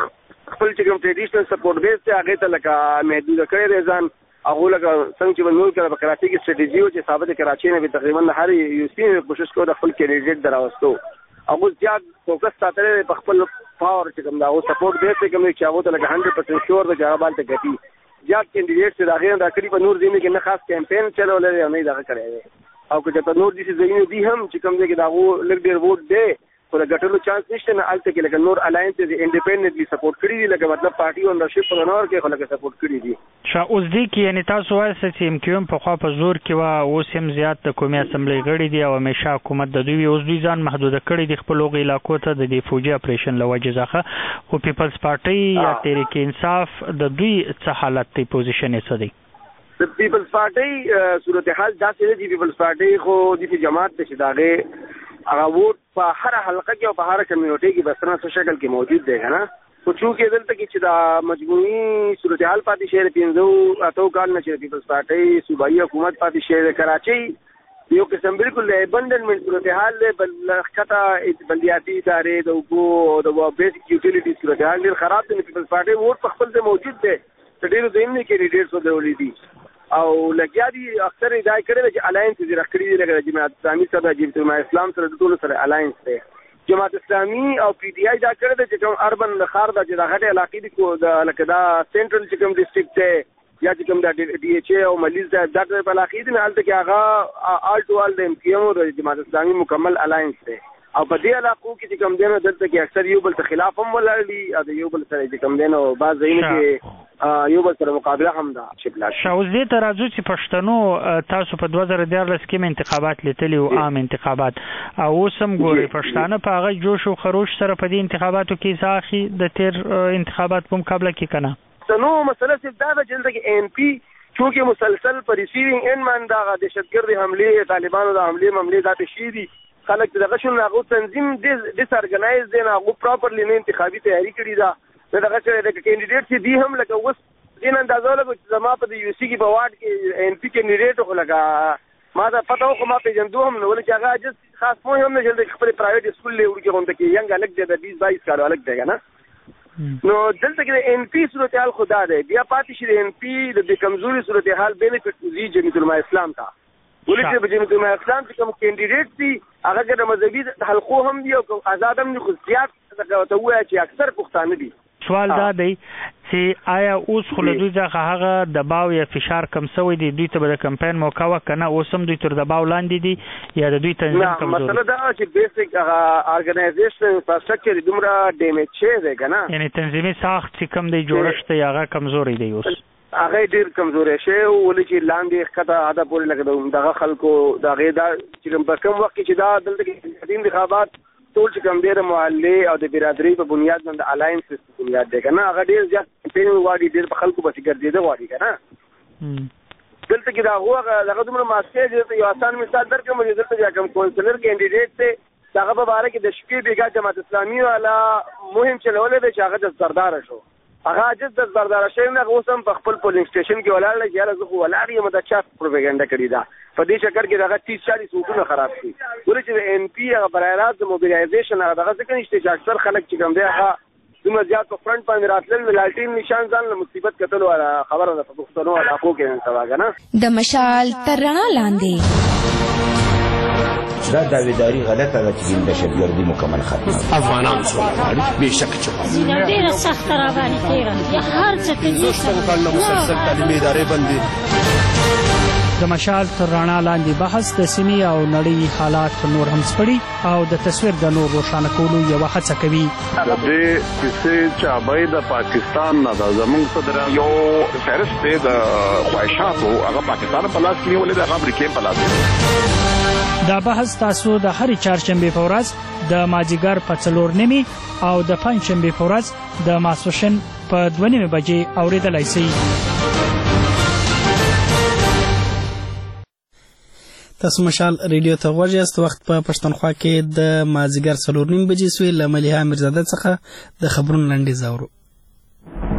خپل چې کوم ټریډیشنل سپورټ بیس دی هغې ته لکه محدوده کړی دی ځان. هغه لکه څنګه چې بنول کړه په کراچۍ کې سټریټجي و چې ثابت کراچۍ نه به تقریبا هر یو سپین کوشش کوي د خپل کینډیډیټ دراوستو. هغه زیات فوکس ساتلی په خپل پاور چې کوم دا هغه سپورټ دی چې کوم چې هغه ته لکه هنډرډ پرسنټ شور دی چې هغه بالته ګټي. زیات کینډیډیټ چې دا غیر دا کړي په نور ځینې کې نه خاص کمپین چلولی دی او نه یې دغه کړی دی. او که چېرته نور داسې ځایونه دي هم چې کوم ځای کې د هغو لږ ډېر ووټ دی خو د ګټلو چانس نشته نه هلته کې لکه نور الاینس یې انډیپینډنټلي سپورټ کړي دي لکه مطلب پارټي اونرشپ په نور کې خو لکه سپورټ کړي دي. شاه اوس دې کې یعنې تاسو وایاست چې ایم کیو ایم پخوا په زور کې وه اوس هم زیات د قومي اسمبلۍ غړي دي او همیشه حکومت د دوی وي. اوس دوی ځان محدوده کړي دي خپل هغو علاقو ته د دې فوجي اپریشن له وجې څخه. خو پیپلز پارټۍ یا تحریک انصاف د دوی څه حالت دی پوزیشن یې څه دی؟ د پیپلز پارټۍ صورتحال داسې دی چې پیپلز پارټۍ خو داسې جماعت دی چې د هغې هغه ووټ په هره حلقه کې او په هره کمیونټۍ کې بس نه شکل کې موجود دی که نه. خو چونکې دلته کې چې دا مجموعي صورتحال پاتې شوی د پنځو اتو کال نه چې د پیپلز پارټۍ صوبایي حکومت پاتې شوی د کراچۍ یو قسم بالکل د ابنډنټمنټ صورتحال دی. بل ښکته بلدیاتي ادارې د اوبو او د بیسک یوټیلیټي صورتحال ډېر خراب دی. د پیپلز پارټۍ ووټ په خپل ځای موجود دی د ډېرو ځایونو کې کینډیډیټس ودرولي دي او لګیا دي اکثر یې دا کړی دی چې الاینس یې کړي دي لکه د جماعت اسلامي سره د جماعت اسلام سره د ټولو سره الاینس دی. جماعت اسلامي او پی ډي آی دا کړی دی چې کوم اربن ښار دا چې دا غټې علاقې دي کو د لکه دا سینټرل چې کوم ډسټرکټ دی یا چې کوم دا ډي ایچ اے او ملیز دا دا په علاقې دي نه هلته کې هغه آل ټو آل د ایم کیو ایم او د جماعت اسلامي مکمل الاینس دی. او په دې علاقو کې چې کوم دی نو دلته کې اکثر یو بل ته خلاف هم ولاړ دي او د یو بل سره چې کوم دی نو بعض ځایونو کې یو بل سره مقابله هم ده چې بلا شي. اوس دې ته راځو چې پښتنو تاسو په دوه زره دیارلس کې انتخابات لیدلي او عام انتخابات او اوس هم ګورئ پښتانه په هغه جوش او خروش سره په دې انتخاباتو کې حصه اخلي د تېر انتخابات په مقابله کې که نه؟ پښتنو مسله صرف دا ده چې دلته کې ایم پي چونکې مسلسل په ریسیوینګ اینډ باندې دغه دهشتګردي حملې طالبانو د حملې مملې دا شوي دي. خلک چې دغه شول هغو تنظیم ډس ارګنایز دی نه هغو پراپرلی نه انتخابي تیاري کړې ده. نو دغه چې لکه کینډیډیټ چې دي هم لکه اوس دې نه اندازه ولګو چې زما په د یو سي کې په واډ کې ایم پي کینډیډیټ خو لکه ما ته پته وه خو ما پېژندو هم نه ولې چې هغه عجز خاص پوه هم نه چې دلته خپلې پرایویټ سکول دی وړکې غونډه کې ینګ هلک دی د بیس بایس کالو هلک دی که نه. نو دلته کې د ایم پي صورتحال خو دا دی بیا پاتې شي د ایم پي د بې کمزوري صورتحال بینیفټ ځي جمیعة العلماء اسلام ته. ولې چې په جمیعة العلماء اسلام چې کوم کینډیډیټ دي هغه که د مذهبي حلقو هم دي او آزاد هم دي خو زیات ته ووایه چې اکثر پښتانه دي. سوال دا دی چې آیا اوس خو له دوی څخه هغه دباو یا فشار کم شوی دی دوی ته به د کمپاین موقع وه که نه اوس هم دوی تر دباو لاندې دي یا د دوی تنظیم کمزور؟ مسله دا چې بیسک هغه ارګنایزیشن انفراسټرکچر دومره ډیمیج شوی دی که نه یعنې تنظیمي ساخت چې کم دی جوړښت دی هغه کمزوری دی اوس هغه ډېر کمزوری شوی ولې چې لاندې ښکته حده پورې لکه دغه خلکو د هغې دا چې په کوم وخت کې چې دا دلته کې انتخابات ټول چې کوم دی د محلې او د برادرۍ په بنیاد باندې الاینس په بنیاد دی که نه هغه ډېر زیات کمپین غواړي ډېر په خلکو پسې ګرځېده غواړي که نه. دلته کې د هغو هغه دغه دومره ماسکې چې دلته یو اسان مثال درکړم چې دلته چې کوم کونسلر کینډیډیټ دی د هغه په باره کې د شپې بېګا جماعت اسلامي والا مهم چلولی دی چې هغه دستبرداره شو. هغه عاجز دستبرداره شوی نه اوس هم په خپل پولینګ سټیشن کې ولاړ دی چې یاره زه خو ولاړ یم دا چا پروپیګنډه کړې ده. په دې چکر کې دغه تیس چالیس ووټونه خراب شي ولې چې د ایم پي هغه برای راست د موبیلایزیشن هغه دغه ځکه نشته چې اکثر خلک چې کوم دی هغه دومره زیات په فرنټ باندې راتلل د لالټین نشان ځان له مصیبت کتلو والا خبره ده په پښتنو علاقو کې نن سبا که نه. د مشال تر رڼا لاندې دا داویداری غلطه ده چې د شبګردي مکمل ختمه افغانان سوله غواړي بېشکه چې غواړي ډېره سخته راباندې تېره هر څه کوي څو کال نه مسلسل تعلیمي ادارې بندي. د مشال تر رڼا لاندې بحث د سیمې او نړۍ حالات نور هم سپړي او د تصویر د نور روښانه کولو یوه هڅه کوي. د دې کیسې چابۍ د پاکستان نه ده زموږ صدر یو فهرست دی د خواهشاتو هغه پاکستان په لاس کې نیولې ده هغه امریکې په لاس کې. دا بحث تاسو د هرې چهارشنبې په ورځ د مازدیګر په څلور نیمې او د پنجشنبې په ورځ د ماسپښین په دوه نیمې بجې اورېدلی شئ. تاسو مشال ریډیو ته غوږ یاست. وخت په پښتونخوا کې د مازدیګر څلور نیمې بجې سوې. له ملیحه امیرزاده څخه د خبرونو لنډیز اورو.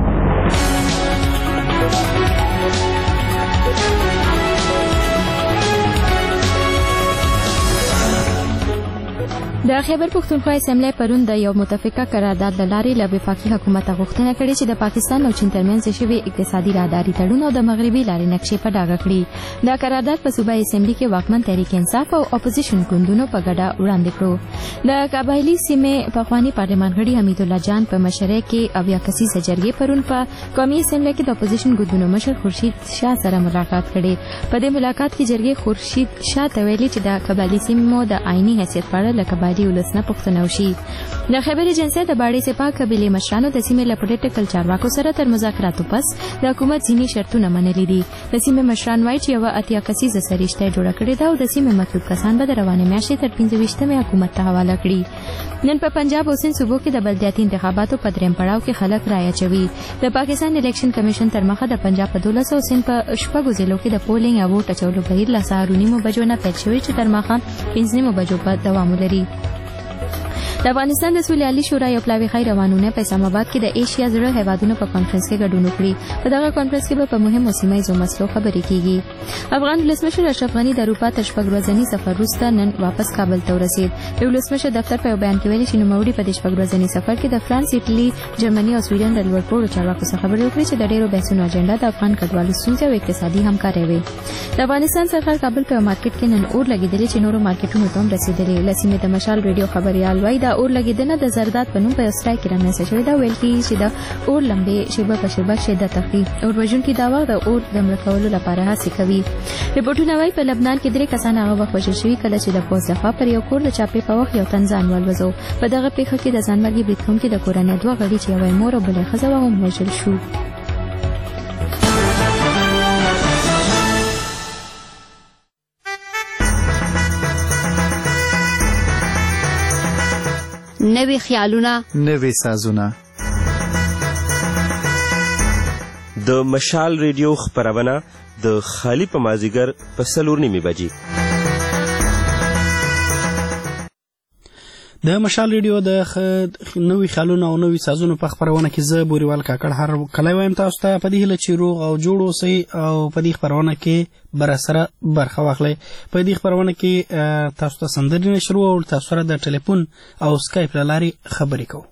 د خیبر پښتونخوا اسمبلی پرون د یو متفقه قرارداد له لارې له وفاقي حکومت غوښتنه کړې چې د پاکستان او چین ترمنځ شوي اقتصادي راهداري تړون او د مغربي لارې نقشې په ډاګه کړي. دا قرارداد په صوبایي اسمبلی کې واکمن تحریک انصاف او اپوزیشن ګوندونو په ګډه وړاندې کړو. د قبایلي سیمې پخواني پارلمان غړي حمید الله جان په مشرۍ کې اویا کسیزه جرګې پرون په قومي اسمبلی کې د اپوزیشن ګوندونو مشر خورشید شاه سره ملاقات کړې. په دې ملاقات کې جرګې خورشید شاه ته ویلي چې د قبایلي سیمو د آئیني حیثیت په اړه له قبایلي ولس نه پوښتنه وشي. د خیبر ایجنسۍ د باړې سپاه قبیلې مشرانو د سیمې له پولیټیکل چارواکو سره تر مذاکراتو پس د حکومت ځینې شرطونه منلي دي. د سیمې مشران وایي چې یوه اتیا کسیزه سررشته یې جوړه کړې ده او د سیمې مطلوب کسان به د روانې میاشتې تر پنځه ویشتمې حکومت ته حواله کړي. نن په پنجاب او سند صوبو کې د بلدیاتي انتخاباتو په درېیم پړاو کې خلک رایه اچوي. د پاکستان الیکشن کمیشن تر مخه د پنجاب په دولس او سند په شپږو ضلعو کې د پولینګ او ووټ اچولو بهیر له سهار نیمو بجو نه پیل شوی چې تر ماښام پنځه نیمو بجو په دوام ولري. د افغانستان د سولیالي شورا یو پلاوي خیر روانونه په اسلام آباد کې د ایشیا زړه هیوادونو په کانفرنس کې ګډون وکړي. په دغه کانفرنس کې به په مهمو سیمه ییزو مسلو خبرې کیږي. افغان ولسمشر اشرف غني د اروپا تر شپږ ورځني سفر وروسته نن واپس کابل ته ورسېد. د ولسمشر دفتر په یو بیان کې ویلي چې نوموړي په دې شپږ ورځني سفر کې د فرانس، ایټالي، جرمني او سویډن د لوړپوړو چارواکو سره خبرې وکړې چې د ډېرو بحثونو اجنډا د افغان کډوالو ستونزې او اقتصادي همکارۍ وي. د افغانستان سرحد کابل په یو مارکیټ کې نن اور لګېدلې چې نورو مارکیټونو ته هم رسېدلې. له سیمې د مشال ریډیو خبریال وایي دا اور لګېدنه د زرداد په نوم په یو سټای کې رامنځته شوې ده. ویل کېږي چې د اور لمبې شیبه په شیبه شدت اخلي. اور وژونکي دعوا د اور د مړه کولو لپاره هڅې کوي. رپورټونه وایي په لبنان کې درې کسان هغه وخت وژل شوي کله چې د پوځ لخوا پر یو کور د چاپې په وخت یو تن ځان والوځو. په دغه پیښه کې د ځانمرګي برید کوونکي د کورنۍ دوه غړي چې یوه یې مور او بله یې ښځه وه هم وژل شو. نوې خیالونه، نوې سازونه. د مشال ریډیو خپرونه د خالی په مازیګر په څلور نیمې بجې. د مشال ریډیو د نوي خیالونو او نوي سازونو په خپرونه کې زه بوریوال کاکړ هر کله وایم تاسو ته په دې هیله چې روغ او جوړ اوسئ او په دې خپرونه کې برسره برخه واخلئ. په دې خپرونه کې تاسو ته سندرې نشرو او تاسو سره د ټلیفون او سکایپ له لارې خبرې کوو.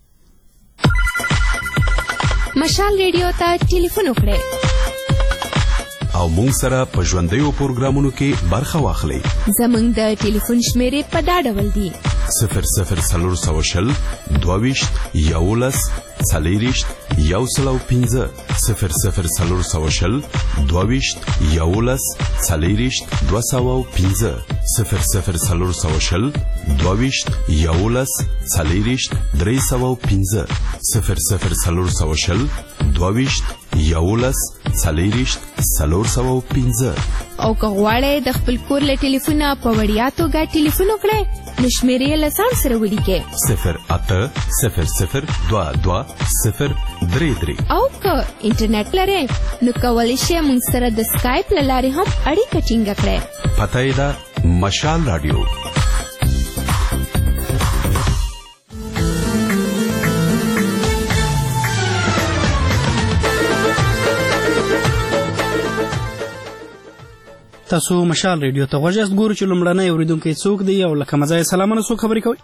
مشال ریډیو ته ټلیفون وکړئ او مونږ سره په ژوندیو پروګرامونو کې برخه واخلئ. زمونږ د ټلیفون شمیرې په دا ډول دي: صفر صفر څلور سوه شل دوه ویشت یولس څلېرویشت یو سل او پنځه صفر صفر څلور سوه شل دوه ویشت یولس څلېرویشت دوه سوه او پنځه صفر صفر څلور سوه شل دوه ویشت یولس څلېرویشت درې سوه او پنځه صفر صفر څلور سوه شل دوه ویشت یولس څلېرویشت څلور سوه او پنځه. او که غواړئ د خپل کور له ټلیفونه په وړیا توګه ټلیفون وکړئ نو شمیرې یې له ځان سره ولیکئ: صفر اته صفر صفر دوه دوه صفر درې درې. او که انټرنیټ لرئ نو کولی شئ موږ سره د سکایپ له لارې هم اړیکه ټینګه کړئ. پته یې ده مشال راډیو. تاسو مشال ریډیو ته غوږ یاست. ګورو چې لومړنی اورېدونکی څوک دی او له کومه ځایه سلامونه څوک خبرې کوي.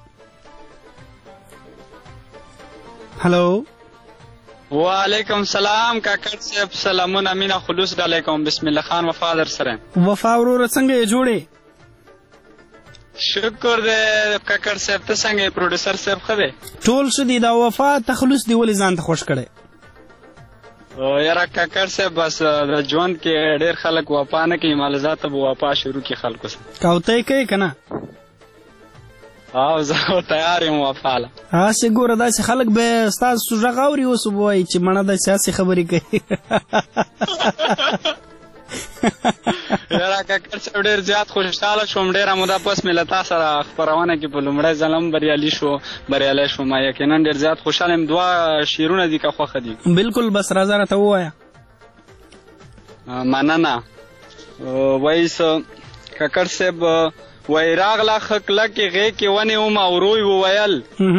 هلو. وعلیکم سلام کاکړ صاحب. سلامونه مینه خلوص علیکم. بسم الله خان وفا در سره. وفا وروره څنګه یې جوړې؟ شکر دی کاکړ صاحب. ته څنګه یې؟ پروډوسر صاحب ښه دی؟ ټول ښه دي. دا وفا تخلص دی ولې ځان ته خوښ کړی؟ یاره کاکړ صاحب بس د ژوند کې ډېر خلک وفا نه کوي، مالزات به وفا شروع کړي خلکو سره. کوته یې کوي که نه؟ او زه تیار یم وفا له. هسې ګوره داسې خلک به ستاسو غږ اوري اوس به وایي چې مڼه داسې هسې خبرې کوي. یاره کاکړ صاحب ډېر زیات خوشحاله شوم. ډېره موده پس مې له تا سره خپرونه کې په لومړی ځل هم بریالي شو بریالی شوم. یقینا ډېر زیات خوشحاله یم. دوه شعرونه دي که خوښه دي. بلکل بس راځه راته ووایه. مننه. وایي څه کاکړ صاحب وایي راغله ښه کلکې غېږې ونیوم او روی وویل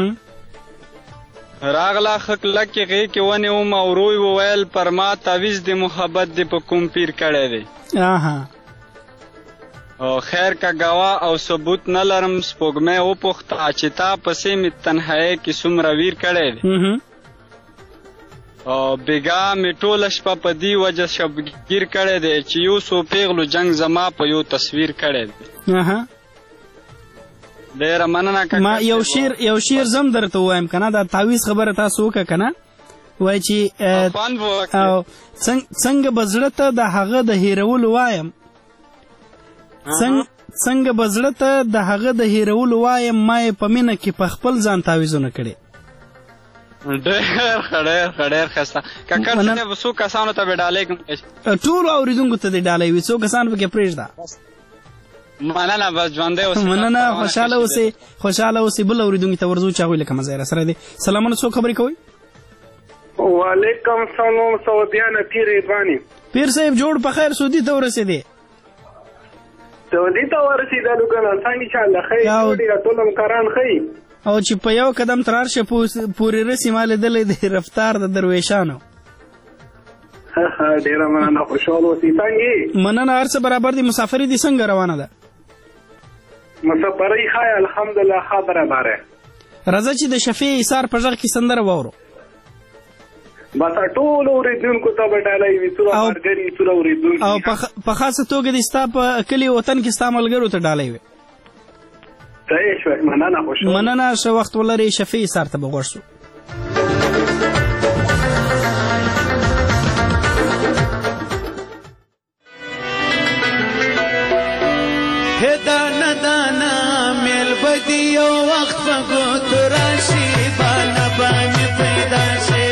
راغله ښه کلکې غېږې ونیوم او روی وویل پر ما تعویز د محبت دې په کوم پیر کړی دی. او خیر کا گوا او ثبوت نه لرم سپوږمۍ وپوښته چې تا پسې مې تنهایۍ کې څومره ویر کړی دی او بېګا مې ټوله شپه په دې وجه شبګیر کړی دی چې یو څو پیغلو جنګ زما په یو تصویر کړی دی ډېره مننه کاکا ما یو شعر یو شعر زم درته ووایم که نه دا تعویض خبره تاسو وکړه که نه وایي چې څنګه به زړه ته د هغه د هېرولو وایم څنګه به زړه ته د هغه د هېرولو وایم ما یې په مینه کې په خپل ځان تعویضونه کړي ډېر ښه ډېر ښه ډېر ښایسته کاکړ صاحب څو کسانو ته به ډالۍ کوم ټولو اورېدونکو ته دې ډالۍ وي څو کسان پکې پرېږده مننه بس ژوندی اوسئ مننه خوشحاله اوسئ خوشحاله اوسئ بل اورېدونکي ته ورځو چې هغوی لکه مزه یې راسره دی سلامونه څوک خبرې کوئ وعلیکم سلام سعودیانه پیر ادواني پیر صاحب جوړ په خیر سعودي ته ورسېدې سعودي ته ورسېدلو که نه څنګه انشاءالله ښه ډېر ټول همکاران ښه او چې په یو قدم تر هر شي پورې رسي ما لیدلی دی رفتار د درویشانو ډېره مننه خوشحاله اوسئ څنګه مننه هر څه برابر دي مسافري دي څنګه روانه ده مسافرۍ ښه الحمدلله ښه برابره راځه چې د شفیع ایثار په غږ کې سندره واورو بس ټولو اورېدونکو ته به ډالۍ وي څومره ملګري څومره اورېدونکي او په خاصه توګه دې ستا په کلي وطن کې ستا ملګرو ته ډالۍ وي صحیح شوی مننه خوشحاله مننه ښه وخت ولرئ شفیع ایثار ته به غوږ شو دانا دانا میل بدی یو وخت په ګوتو راشي بانا باندې پیدا شي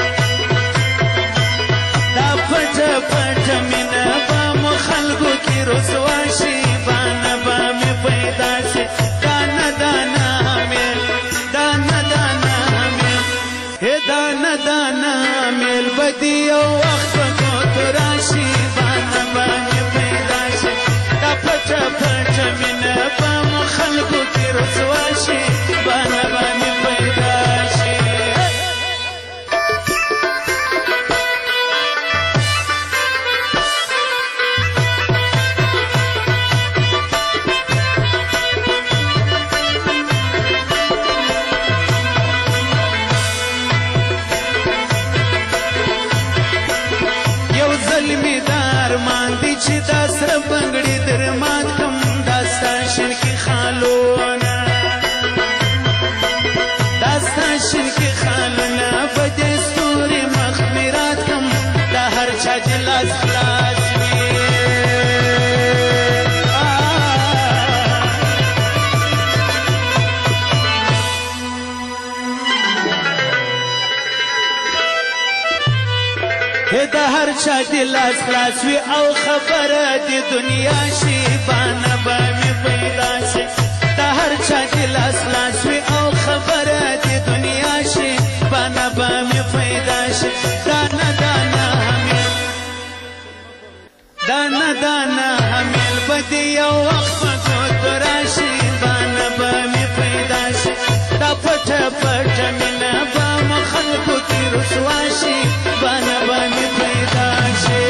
دا پټه پټه مینه به مو خلکو کې رسوا شي بانا باندې پیدا شي دانا دانا میل دانا دانا میل دانا دانا میل بدی یو وخت په ګوتو راشي بانا باندې پیدا شي دا پټه پټه مینه به مو خلکو کې رسوا شي بانا باندې پیدا شي یو ځل مې د ارمان دی چې دا سره بنګړي در مات کم داستا شن کې خالونه داستا شن کې خالونه په دې ستوري مخمرات کم دا هر چا چې لاس خلاص وي د هر چا د لاس خلاص وي او خبره د دنیا شي بانا به مې پیدا شي د هر چا د لاس خلاص وي او خبره د دنیا شي بانا به مې پیدا شي دانا دانا حمیل دانا دانا حمیل به د یو وخت په ګوتو راشي بانا به مې پیدا شي دا پټه پټه مینه به مو خلکو کې رسوا شي بانا به مې پیدا شي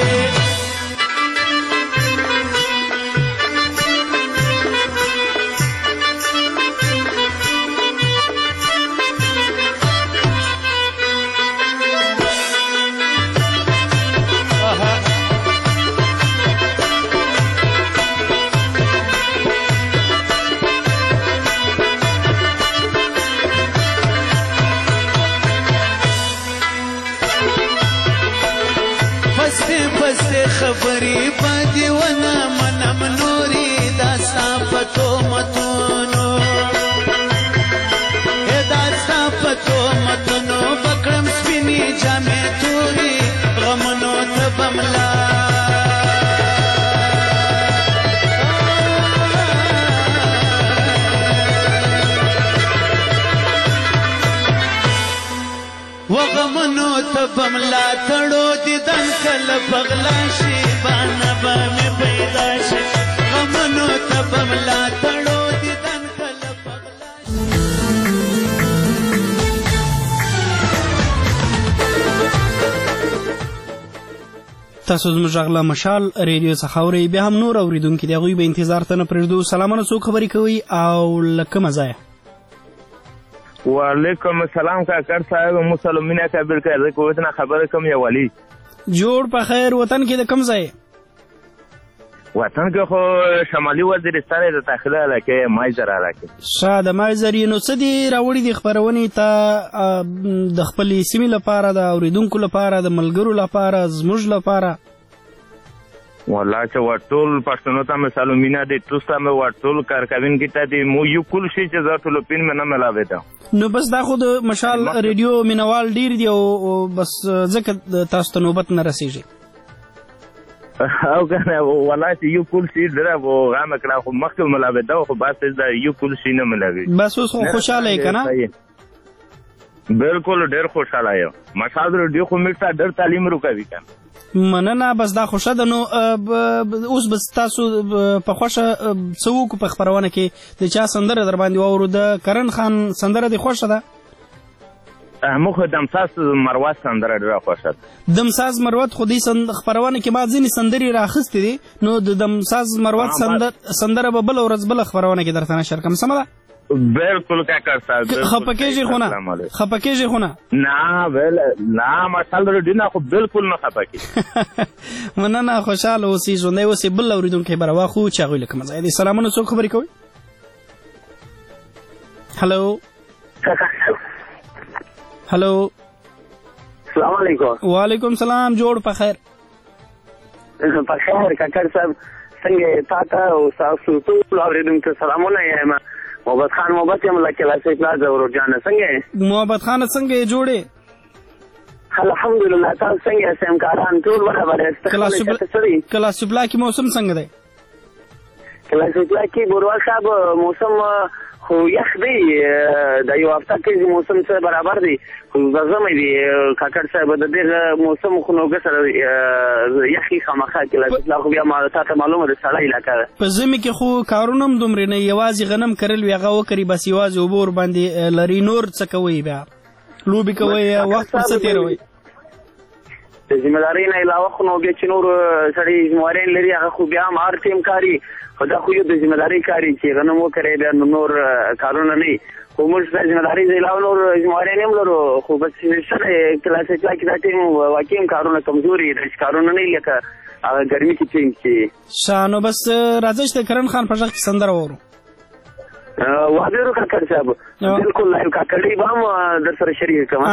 پسته خبرې پدې ونه منم نوري داستا پتو متونو داستا پتو متونو بکرم سپینی جامې توري غمنو ته بملا وغمنو ته بملا تړو دي دن کله پغلا شي بانا به مې پیدا شي غمنو ته بملا تړو دي دن کله پغلا تاسو زموږ غږ له مشال ریډیو څخه اورئ. بیا هم نور اورېدونکي د هغوی به انتظار ته نه پرېږدو. سلامونه، څوک خبرې کوئ او له کومه ځایه؟ وعلیکم السلام کاکړ صاحب، مسلمینه کابل کې زه کویت نه خبره کوم. یا ولی جوړ په خیر. وطن کې د کوم ځای؟ وطن کې خو شمالي وزیرستان د داخله علاقې مایزر علاقې. ښه، د مایزر یې نو څه دي راوړي دي خپرونې ته د خپلې سیمې لپاره، د اورېدونکو لپاره، د ملګرو لپاره، زموږ لپاره؟ والله چې ورټول پښتنو ته مې سلامونه دي، تاسو ته مې ورټول کارکوونکي ته دي، مو یو کل شي چې زه ټولو پین مې نه ملاوېده. نو بس دا خو د مشال ریډیو مینوال ډېر دي او بس ځکه تاسو ته نوبت نه رسېږي. او کنه والله چې یو کل شي ډېره غامه کړه، خو مخکې ملاوېده خو بس دا یو کل شي نه ملاوي. بس اوس خو خوشحاله یې که نه؟ بالکل ډېر خوشحاله یم. مشال ریډیو خو موږ ته ډېر تعلیم راکوي که مننه. بس دا خوښه ده. نو اوس بس تاسو په خوښه څه وکړو په خپرونه کې؟ د چا سندره در باندې واورو؟ د کرن خان سندره دې خوښه ده؟ موږ خو دمساز مروت سندره ډېره خوښه ده. دمساز مروت خو دې خپرونه کې ما ځینې سندرې راخیستې دي، نو د دمساز مروت سندره به بله ورځ بله خپرونه کې درته نشر کړم. سمه ده؟ بالکل کاکړ صاحب. خفه کېږئ خو نه؟ خفه کېږئ خو نه؟ نه نه مشال ریډیو نه خو بالکل نه خفه کېږي. مننه، خوشحاله اوسئ، ژوندی اوسئ. بل اورېدونکی به راواخلو چې هغوی له کومه ځایه دي. سلامونه، څوک خبرې کوئ؟ هلو هلو، السلام علیکم. وعلیکم سلام. جوړ په خیر؟ په خیر کاکړ صاحب، څنګه تا ته او تاسو ټول اورېدونکو ته سلامونه یم. محبت خان محبت یم له کلاسیک پلازا ورورجانه. څنګه یې محبت خانه؟ څنګه یې جوړې؟ الحمدلله. تاسو څنګه یاست؟ همکاران ټول برابر یاست؟ کلاسیک پلا کې موسم څنګه دی؟ کلاسیک پلا کې بوروا صاحب موسم خو یخ دی. د یو هفته کې موسم سره برابر دی، خو ګرمۍ دی کاکړ صاحب. د دې موسم خو نو سره یخي خامخا کلاسیک پلا خو بیا ما ته معلومه ده سړه علاقه ده. په ژمي کې خو کارونه هم دومره نه، یوازې غنم کرل وي هغه وکړي، بس یوازې اوبه ورباندې لري. نور څه کوئ؟ بیا لوبې کوئ؟ وخت په څه تېروئ؟ د ذمهدارۍ نه علاوه خو نو بیا چې نور سړی ذمهوارۍ لري هغه خو بیا هم هر ټیم کاري، خو دا خو یو د ذمهدارۍ کاري چې غنم وکړی بیا نور کارونه نه وي. خو موږ د ذمهدارۍ نه علاوه نور ذمهوارۍ نه هم لرو، خو بس سره کلاسیک پلا کې دا ټیم واقعي هم کارونه کمزوري داسې کارونه نه وي لکه هغه ګرمي کې ټیم کې. ښه، نو بس راځئ چې د کرن خان په غږ کې سندره واورو. واضح رو کاکړ صاحب، بالکل لایو کاکړي به هم در سره شریک کوم.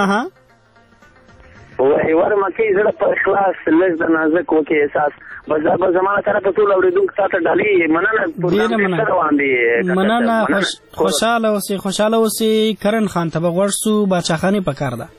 وایي مکې زړه په اخلاص لږ د نازک وکې احساس، بس دا به زما سره په ټول اورېدونکو تا ته ډالۍ. مننه، پروګرام ډېر روان دی. مننه، خوشحاله اوسئ، خوشحاله اوسئ. کرن خان ته به غوږ شو. باچاخاني پکار ده.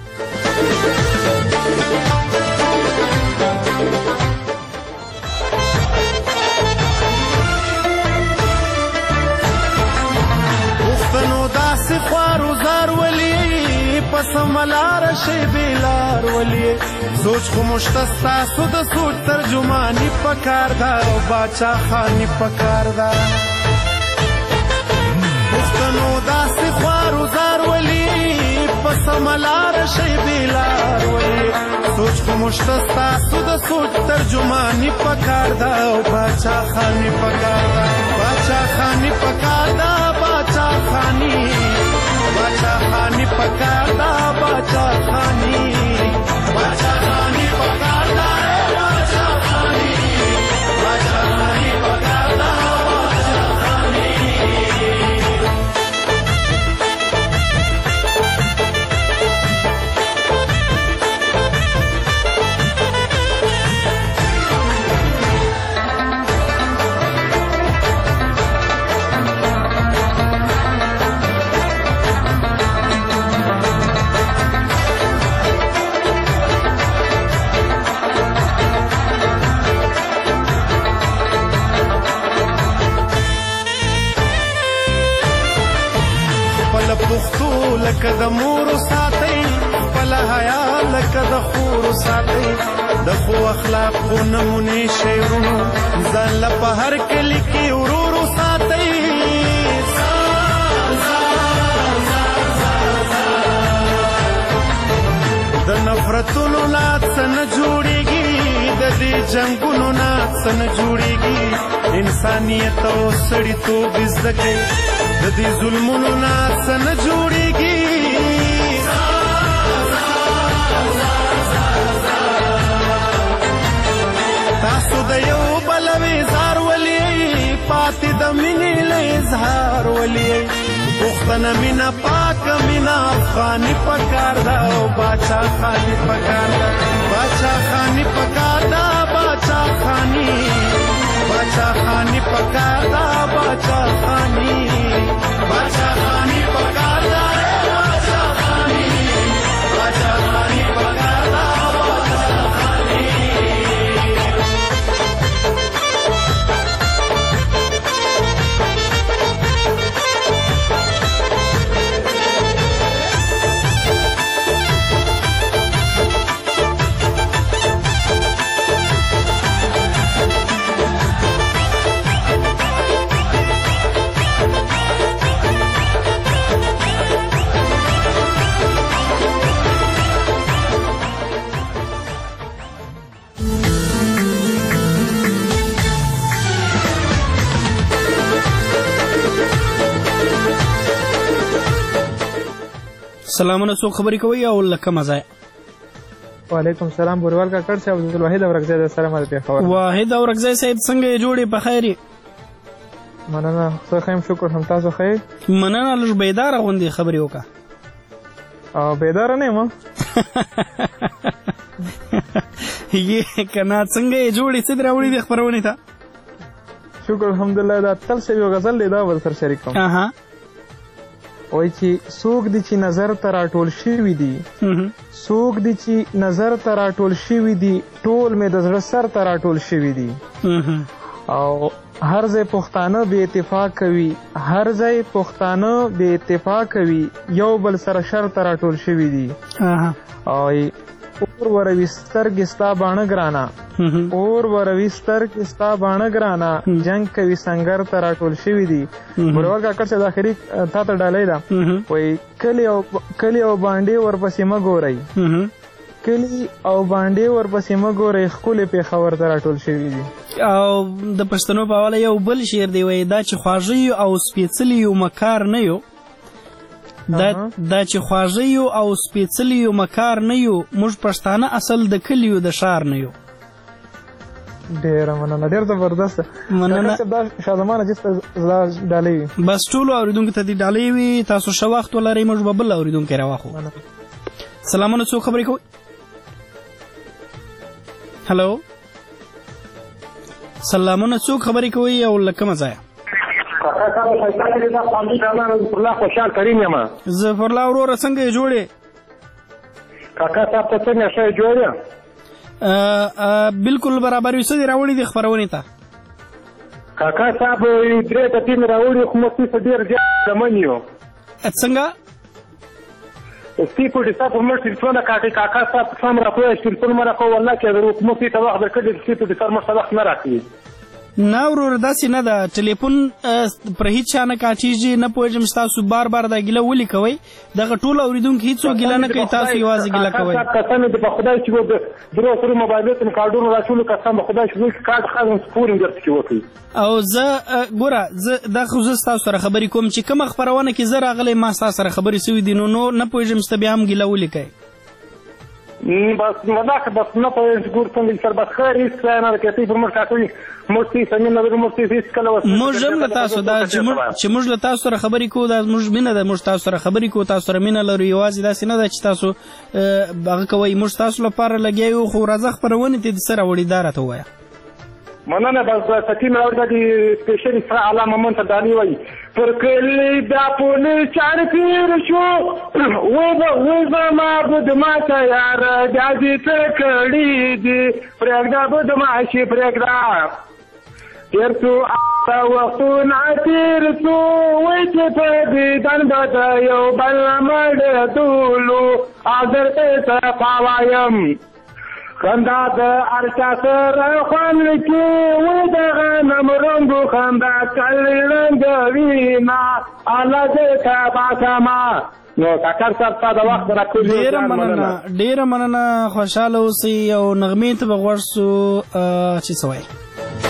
پښتنو داسې خوارو زار ولي سملار شي بیلار ولی سوچ خو مشتستا سو د سوچ ترجمانی پکار دا او باچا خانی پکار دا پښتنو داسې خوارو زار ولی سملار شي بیلار ولی سوچ خو مشتستا سو د سوچ ترجمانی پکار دا او باچا خانی پکار دا باچا خانی پکار دا باچا خانی باچا خانی پکار دا باچا خانی باچا خانی پکار دا باچا خانی باچا خانی پکار دا باچا خانی لکه د مورو ساتي خپل حیا لکه د خورو ساتي د خو اخلاق خو نمونې شعرونو ځان له په هر کلي کې ورورو ساتي د نفرتونو لات نه جوړيږي د دې جنگونو نه څه نه جوړېږي انسانیت او سړیتوب زده کوي د دې ظلمونو نه څه نه جوړېږي تاسو د یو بل وزار ولې پاتې د مینې له اظهار ولې پښتنه مینا پاک مینا افغاني پکار دا او باچا خاني پکار دا باچا خاني پکار دا باچا خاني باچا خاني پکار دا باچا خاني باچا خاني پکار دا باچا خاني باچا خاني پکار دا باچا خاني سلامونه څوک خبرې کوي او لکه مزای وعلیکم السلام بوروال کاکړ صاحب عبدالواحد اورکزی د سره مال پیښور واحد اورکزی صاحب څنګه یې جوړې په خیر یې مننه ښه ښیم شکر هم تاسو ښه یې مننه لږ بیداره غوندې خبرې وکړه او بیداره نه یم یې که نه څنګه یې جوړې څه دې راوړي دې خپرونې ته شکر الحمدلله دا تل شوي یو غزل دی دا به سره شریک کوم وایي چې څوک دي چې نظر ته راټول شوي دي څوک دي چې نظر ته راټول شوي دي ټول مې د زړه سر ته راټول شوي دي او هر ځای پښتانه بې اتفاق کوي هر ځای پښتانه بې اتفاق کوي یو بل سره شر ته راټول شوي دي او اور وروي سترګې ستا باڼه ګرانه اور وروي سترګې ستا باڼه ګرانه جنګ کوي سنګر ته راټول شوي دي بروال کاکړ صاحب د اخري تا ته ډالۍ ده وایي کلي او کلي او بانډې ورپسې مه ګورئ کلي او بانډې ورپسې مه ګورئ ښکلې پېښور ته راټول شوي دي او د پښتنو په حواله یو بل شعر دی وایي دا چې خواږه یو او سپېڅلي یو مکار نه یو دا دا چې خواږه یو او سپېڅلي یو مکار نه یو موږ پښتانه اصل د کلیو د ښار نه یو ډېره مننه ډېر زبردست مننه دا شاه زمان اجیز ته ډالۍ وي بس ټولو اورېدونکو ته دې ډالۍ وي تاسو ښه وخت ولرئ موږ به بل اورېدونکی راواخلو سلامونه څوک خبرې کوئ هلو سلامونه څوک خبرې کوئ او له کومه ځایه خوشحال کریم یم ظفر الله وروره څنګه یې جوړې کاکا صاحب ته څنګه ښه یې جوړ یم بالکل برابر وي څه دې راوړي دي خپرونې ته کاکا صاحب یو درې ټپې مې راوړي خو موږ څه ډېر زیات شتمن یو څنګه سپي پوټي صاحب موږ ټلیفون کاکا کاکا صاحب سم راکوی ټلیفون مې راکوه والله چې موږ ته وخت درکړی سپي پوټي صاحب موږ ته وخت نه راکوي نه وروره داسې نه ده ټلیفون پر هیڅ چا نه کاټېږي نه پوهېږم ستاسو بار بار دا ګیله ولې کوئ دغه ټول اورېدونکي هېڅوک ګیله نه کوي تاسو یوازې ګیله کوئ قسم دې په خدای چې درو سرو موبایلونو ته کارډونو راټولو قسم په خدای چې زه کارډ خالم سپورم درته چې وکړي او زه ګوره زه دا خو زه ستاسو سره خبرې کوم چې کومه خپرونه کې زه راغلی ما ستاسو سره خبرې سوي دي نو نو نه پوهېږم سته بیا هم ګیله ولې کوئ بس مداك بس نطوي نقول كل سر بس خير انا كتير مرت اكوي مرتي سمينا بدو مرتي فيس كلا وس موږ هم له تاسو دا چې موږ له تاسو سره خبرې کوو دا موږ مینه ده موږ تاسو سره خبرې کوو تاسو سره مینه لرو یوازې داسې نه ده چې تاسو هغه کوئ موږ تاسو لپاره لګیا یو خو راځه خپرونې ته د څه راوړي دا راته ووایه مننه بس سکینه اورګه دي سپیشل اسره علامه منته دالي وای پر کلی دا پونه چار پیر شو و و ما بد ما تیار دادی ته کړي دي پرګدا بد ما شي پرګدا تیر تو تا وختو ناتیر تو وای چې په دې دن بد یو بل مړ دولو اگر ته پاوایم خندا د ارچا سره خوان کې و دغه نمرنګو خندا کلی رنګ وینا الا دې تا باسما نو کاکړ صاحب تا د وخت راکړي ډیره مننه ډیره مننه خوشاله اوسئ او نغمې ته به غوږ شو چې څه وایي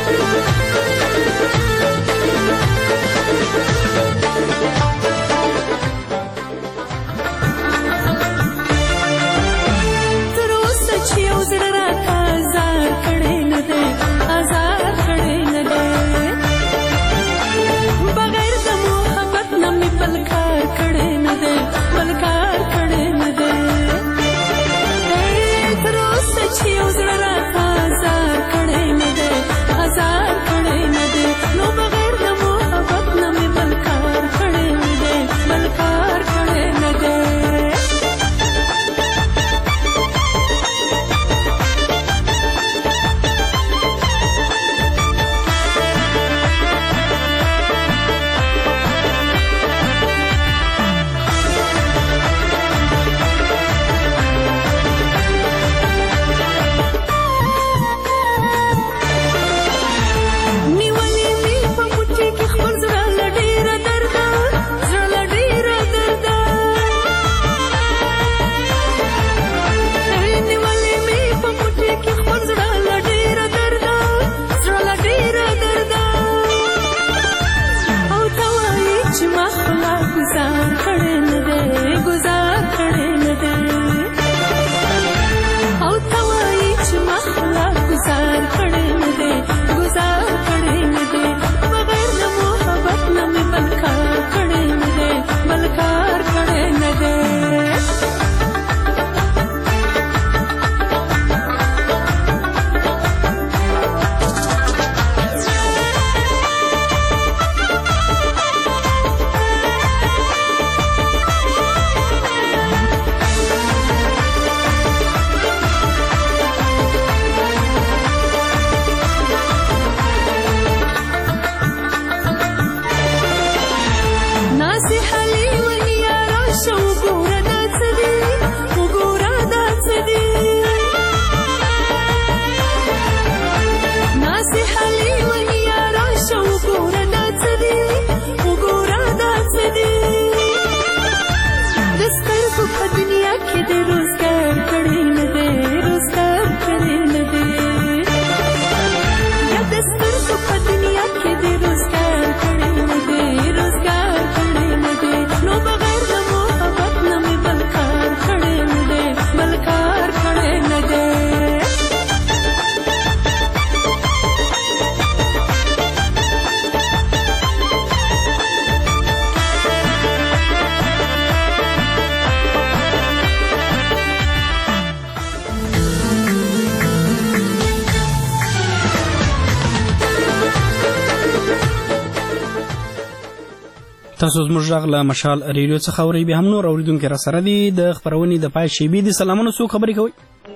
تاسو زموږ غږ له مشال ریډیو څخه اورئ. بیا هم نور اورېدونکي را سره دي. د خپرونې د پای شیبې دي. سلامونه، څوک خبرې کوئ؟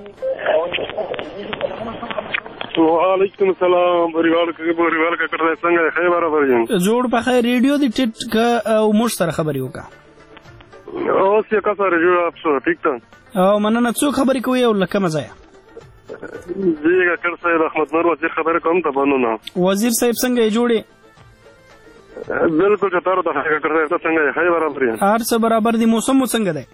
وعلیکم السلام. بریوال بریوال کا کړه څنګه خیر برابر یم. جوړ په خیر ریډیو دی ټیټ کا او موږ سره خبرې وکړه. اوس یې کا سره جوړ اپسو ټیک ته. او مننه. څوک خبرې کوي او لکه مزه زیګه کړه صاحب احمد نور وزیر خبره کوم ته بنونه. وزیر صاحب څنګه جوړې؟ بالکل چتارو ته هغه کړه څنګه خیر برابر یم. هر څه برابر دي. موسم څنګه دی؟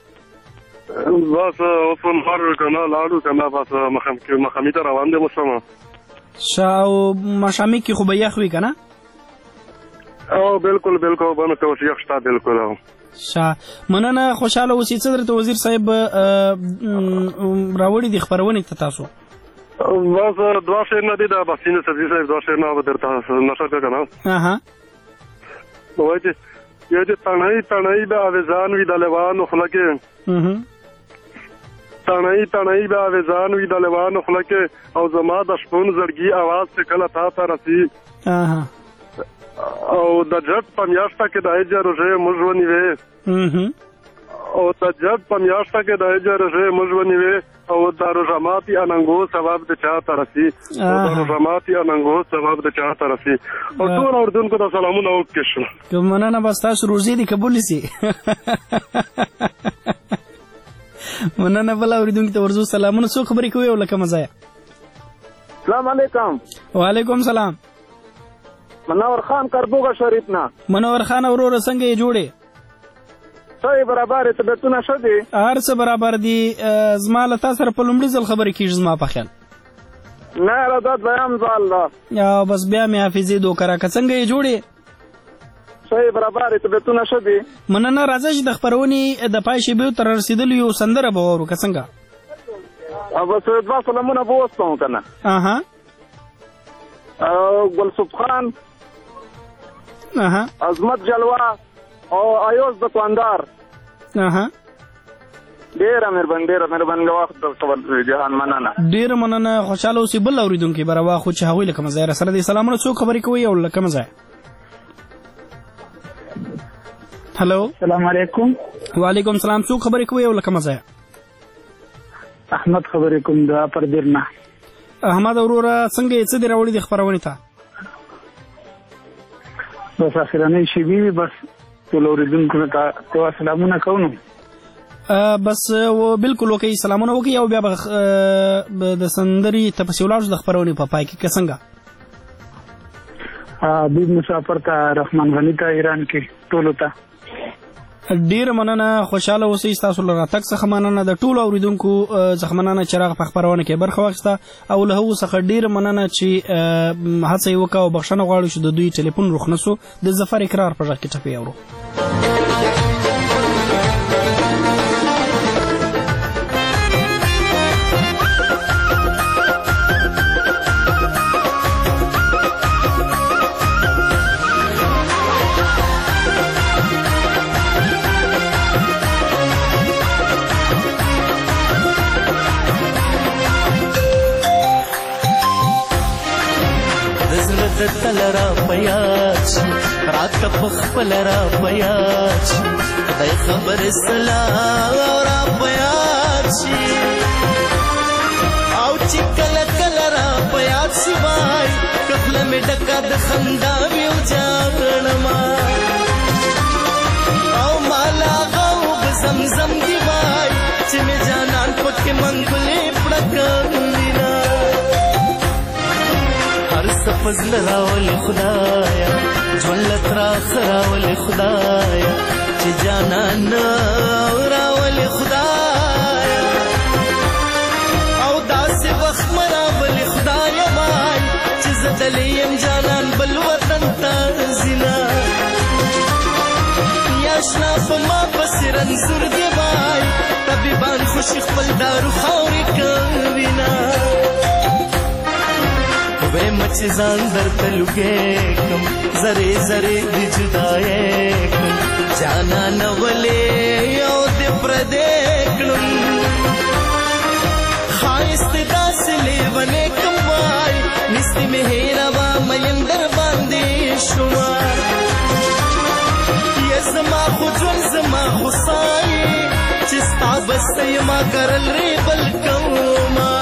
بس اوس مار کنه لاړو کنه بس مخم کې مخامي ته روان دي موسم. شاو مشامي کې خو به یخ وي کنه؟ او بالکل بالکل باندې ته یخ شته بالکل. شا مننه. خوشاله اوسئ. څه درته وزیر صاحب راوړي دي خبرونه ته تاسو؟ بس دوا شیر نه دي دا بسینه سبزی صاحب دوا شیر نه درته نشه کنه. اها وای چې یو چې تنهایی تنهایی به اوزان وی د لوانو خلکه. تنهایی تنهایی به اوزان وی د لوانو خلکه او زما د شپون زړګي आवाज څخه کله تا ته رسی. اها او د جټ په میاشته کې د اجر روزه مجونی وې. او د جټ په میاشته کې د اجر روزه مجونی وې او د روزماتي اننګو ثواب د چا ترسي. او د روزماتي اننګو ثواب د چا ترسي. او ټول اردوونکو ته سلامونه وکړم. کوم مننه. بس تاسو روزي دي قبول سي. مننه. بل اردوونکو ته ورزو سلامونه. څو خبرې کوي او لکه مزه. السلام علیکم. وعلیکم السلام. منور خان کربوغه شریف نه. منور خان اورور څنګه یې جوړې؟ صحیح برابر طبیعتونه ښه دي هر څه برابر دي. زما له تا سره په لومړي ځل خبرې کېږي زما په خیال. نه یاره دا دویم ځل ده. او بس بیا مې حافظې دوکه راکړه. څنګه یې جوړې؟ صحیح برابر طبیعتونه ښه دي. مننه. راځه چې د خپرونې د پای شېبې ته رارسېدلو یو سندره به واورو که څنګه؟ بس دوه سلامونه به وسپم که نه. اها ګلصوف خان، اها عظمت جلوه او ایوز دکاندار. اها ډېره مهرباني ډېره مهرباني له وخت درڅخه جهان مننه. ډېره مننه. خوشحاله اوسې. بل اورېدونکي به راواخلو چې هغوی له کومه ځایه راسره دي. سلامونه. څوک خبرې کوي او له کومه ځایه؟ هلو. السلام علیکم. وعلیکم السلام. څوک خبرې کوي او له کومه ځایه؟ احمد خبرې کوم د پردیر نه. احمد وروره څنګه یې؟ څه دې راوړي دي خپرونې ته؟ بس اخرنۍ شېبې وي. بس ټولو اورېدونکو ته سلامونه کوو. نو بس بالکل وکړئ، سلامونه وکړئ او بیا به د سندرې ته پسې ولاړ شو د خپرونې په پای کې که څنګه؟ حبیب مسافر ته، رحمان غني ته، ایران کې ټولو ته ډېره مننه. خوشحاله اوسئ. ستاسو له راتګ څخه مننه. د ټولو اورېدونکو څخه مننه چې راغه په خپرونه کې برخه واخیسته او له هغو څخه ډېره مننه چې هڅه یې وکړه او بخښنه غواړو چې د دوی ټلیفون روښ نه سو. د ظفر اقرار په غږ کې ټپې اورو. تل را پیاد شي راته په خپل را پیاد شي خدای خبر سلا را پیاد شي او چې کله کله را پیاد شي وای کله مې ډکه د خندا ویو جانما او مالا غو زمزم دی وای چې مې جانان پکې منګلې پړکاندینا فضل راولي خدایا جولت را خراولي خدایا چې جانان راولي خدایا او داسې وخت مراولي خدایا وای چې زدلیم جانان بل وطن ته زینا یاشنا په ما پسې رنځور دی وای طبیبان خوشي خپل دارو خاورې کوینا وے مچ ځان درته لګې کم زره زره د جدای کم جانا نولې یو د پردې کړم خایست داس لیونه کم وای نستي مې هیروا مې اندر باندې شوا یا زما خو ځن زما خو سای چې ستا بستې ما کرل ری بل کوما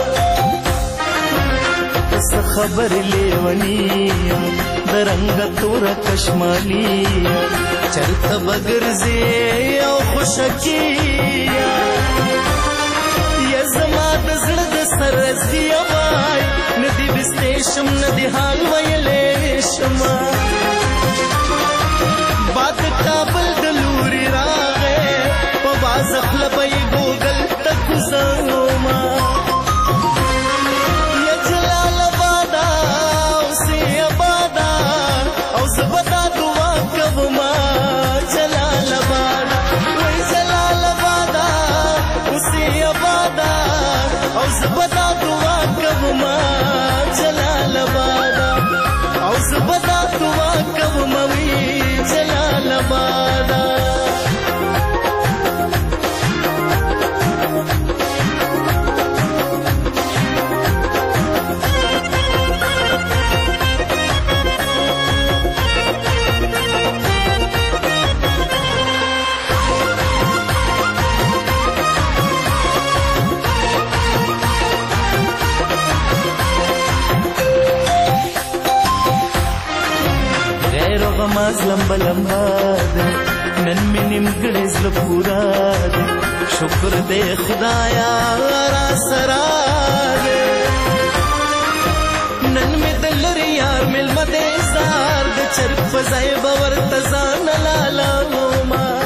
خبر لیونی درنګ تور کشمالی چرته بغرزي او خوشکی یا زما د زړه د سرزي وای ندی بستېشم ندی حال ویلې شما باد کابل د لوري راغې په واز خپل به ګوګل تک زما زبدا دعا کوما جلال آباد او زبدا دعا کوما وی جلال آباد لمبا لمبا ده نن می نیمګړې زړه پورا ده شکر دې خدایا را سره ده نن می دلری یار مل مده زار د چر فزای باور تزان لالا ما